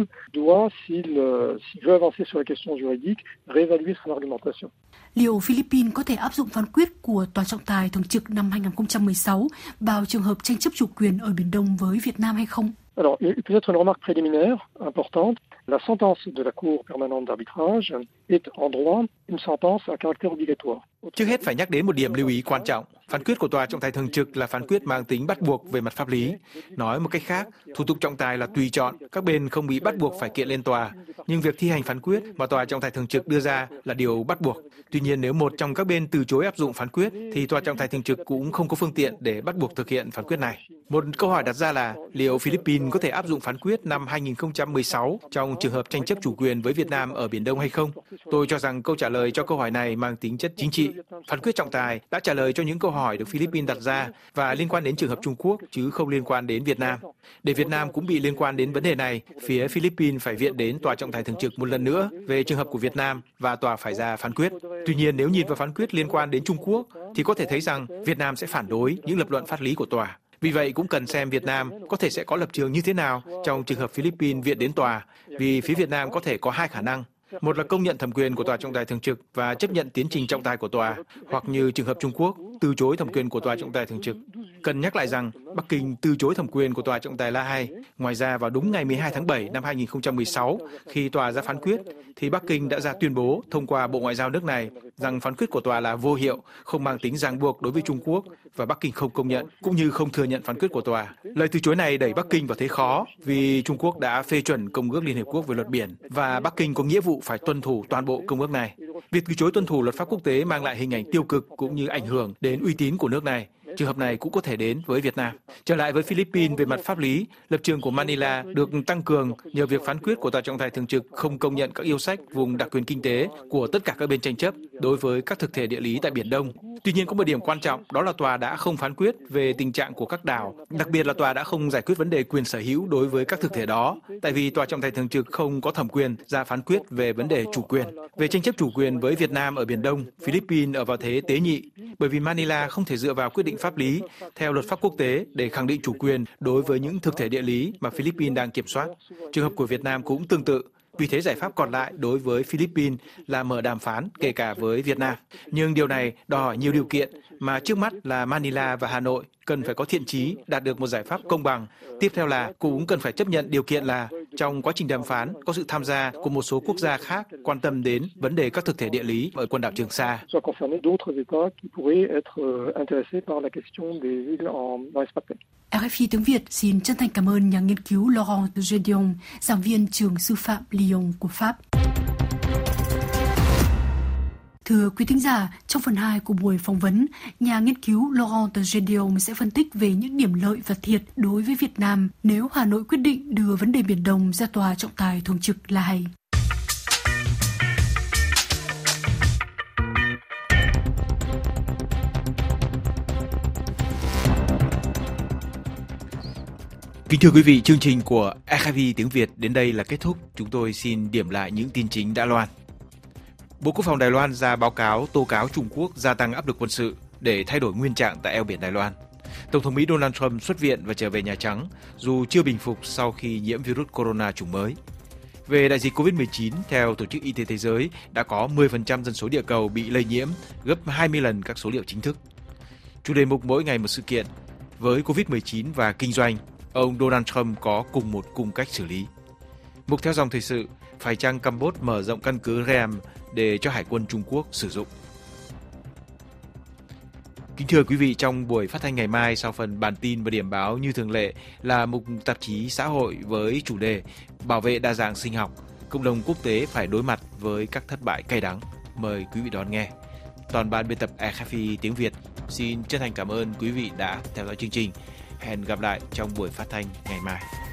Liệu Philippines có thể áp dụng phán quyết của Tòa trọng tài thường trực năm hai không một sáu vào trường hợp tranh chấp chủ quyền ở Biển Đông với Việt Nam hay không?
Alors, peut-être une remarque préliminaire importante. La sentence de la Cour permanente d'arbitrage est en droit une sentence à caractère obligatoire.
Trước hết phải nhắc đến một điểm lưu ý quan trọng. Phán quyết của Tòa trọng tài thường trực là phán quyết mang tính bắt buộc về mặt pháp lý. Nói một cách khác, thủ tục trọng tài là tùy chọn, các bên không bị bắt buộc phải kiện lên tòa. Nhưng việc thi hành phán quyết mà Tòa trọng tài thường trực đưa ra là điều bắt buộc. Tuy nhiên, nếu một trong các bên từ chối áp dụng phán quyết, thì Tòa trọng tài thường trực cũng không có phương tiện để bắt buộc thực hiện phán quyết này. Một câu hỏi đặt ra là liệu Philippines có thể áp dụng phán quyết năm hai không một sáu trong trường hợp tranh chấp chủ quyền với Việt Nam ở Biển Đông hay không? Tôi cho rằng câu trả lời cho câu hỏi này mang tính chất chính trị. Phán quyết trọng tài đã trả lời cho những câu hỏi được Philippines đặt ra và liên quan đến trường hợp Trung Quốc chứ không liên quan đến Việt Nam. Để Việt Nam cũng bị liên quan đến vấn đề này, phía Philippines phải viện đến Tòa trọng tài thường trực một lần nữa về trường hợp của Việt Nam và tòa phải ra phán quyết. Tuy nhiên, nếu nhìn vào phán quyết liên quan đến Trung Quốc thì có thể thấy rằng Việt Nam sẽ phản đối những lập luận pháp lý của tòa. Vì vậy cũng cần xem Việt Nam có thể sẽ có lập trường như thế nào trong trường hợp Philippines viện đến tòa, vì phía Việt Nam có thể có hai khả năng. Một là công nhận thẩm quyền của Tòa trọng tài thường trực và chấp nhận tiến trình trọng tài của tòa, hoặc như trường hợp Trung Quốc, từ chối thẩm quyền của Tòa trọng tài thường trực. Cần nhắc lại rằng Bắc Kinh từ chối thẩm quyền của Tòa trọng tài La Hay. Ngoài ra, vào đúng ngày mười hai tháng bảy năm hai không một sáu, khi tòa ra phán quyết, thì Bắc Kinh đã ra tuyên bố thông qua Bộ Ngoại giao nước này rằng phán quyết của tòa là vô hiệu, không mang tính ràng buộc đối với Trung Quốc và Bắc Kinh không công nhận, cũng như không thừa nhận phán quyết của tòa. Lời từ chối này đẩy Bắc Kinh vào thế khó vì Trung Quốc đã phê chuẩn Công ước Liên Hiệp Quốc về luật biển và Bắc Kinh có nghĩa vụ phải tuân thủ toàn bộ công ước này. Việc từ chối tuân thủ luật pháp quốc tế mang lại hình ảnh tiêu cực cũng như ảnh hưởng đến uy tín của nước này. Trường hợp này cũng có thể đến với Việt Nam. Trở lại với Philippines về mặt pháp lý, lập trường của Manila được tăng cường nhờ việc phán quyết của Tòa trọng tài thường trực không công nhận các yêu sách vùng đặc quyền kinh tế của tất cả các bên tranh chấp đối với các thực thể địa lý tại Biển Đông. Tuy nhiên có một điểm quan trọng, đó là tòa đã không phán quyết về tình trạng của các đảo, đặc biệt là tòa đã không giải quyết vấn đề quyền sở hữu đối với các thực thể đó, tại vì Tòa trọng tài thường trực không có thẩm quyền ra phán quyết về vấn đề chủ quyền. Về tranh chấp chủ quyền với Việt Nam ở Biển Đông, Philippines ở vào thế tế nhị, bởi vì Manila không thể dựa vào quyết định pháp lý theo luật pháp quốc tế để khẳng định chủ quyền đối với những thực thể địa lý mà Philippines đang kiểm soát. Trường hợp của Việt Nam cũng tương tự. Vì thế giải pháp còn lại đối với Philippines là mở đàm phán kể cả với Việt Nam. Nhưng điều này đòi hỏi nhiều điều kiện mà trước mắt là Manila và Hà Nội cần phải có thiện chí đạt được một giải pháp công bằng. Tiếp theo là cũng cần phải chấp nhận điều kiện là trong quá trình đàm phán có sự tham gia của một số quốc gia khác quan tâm đến vấn đề các thực thể địa lý ở quần đảo Trường Sa.
rờ ép i tiếng Việt xin chân thành cảm ơn nhà nghiên cứu Laurent de Gédéon, giảng viên trường sư phạm Lyon của Pháp. Thưa quý thính giả, trong phần hai của buổi phỏng vấn, nhà nghiên cứu Laurent de Gédéon sẽ phân tích về những điểm lợi và thiệt đối với Việt Nam nếu Hà Nội quyết định đưa vấn đề Biển Đông ra Tòa trọng tài thường trực La Hay.
Kính thưa quý vị, chương trình của rờ ép i tiếng Việt đến đây là kết thúc. Chúng tôi xin điểm lại những tin chính đã loan. Bộ Quốc phòng Đài Loan ra báo cáo tố cáo Trung Quốc gia tăng áp lực quân sự để thay đổi nguyên trạng tại eo biển Đài Loan. Tổng thống Mỹ Donald Trump xuất viện và trở về Nhà Trắng dù chưa bình phục sau khi nhiễm virus corona chủng mới. Về đại dịch covid mười chín, theo Tổ chức Y tế Thế giới, đã có mười phần trăm dân số địa cầu bị lây nhiễm, gấp hai mươi lần các số liệu chính thức. Chủ đề mục mỗi ngày một sự kiện. Với covid mười chín và kinh doanh, ông Donald Trump có cùng một cung cách xử lý. Mục theo dòng thời sự, phải chăng Campuchia mở rộng căn cứ Ream để cho Hải quân Trung Quốc sử dụng? Kính thưa quý vị, trong buổi phát thanh ngày mai sau phần bản tin và điểm báo như thường lệ là mục tạp chí xã hội với chủ đề Bảo vệ đa dạng sinh học, cộng đồng quốc tế phải đối mặt với các thất bại cay đắng. Mời quý vị đón nghe. Toàn ban biên tập rờ ép i tiếng Việt xin chân thành cảm ơn quý vị đã theo dõi chương trình. Hẹn gặp lại trong buổi phát thanh ngày mai.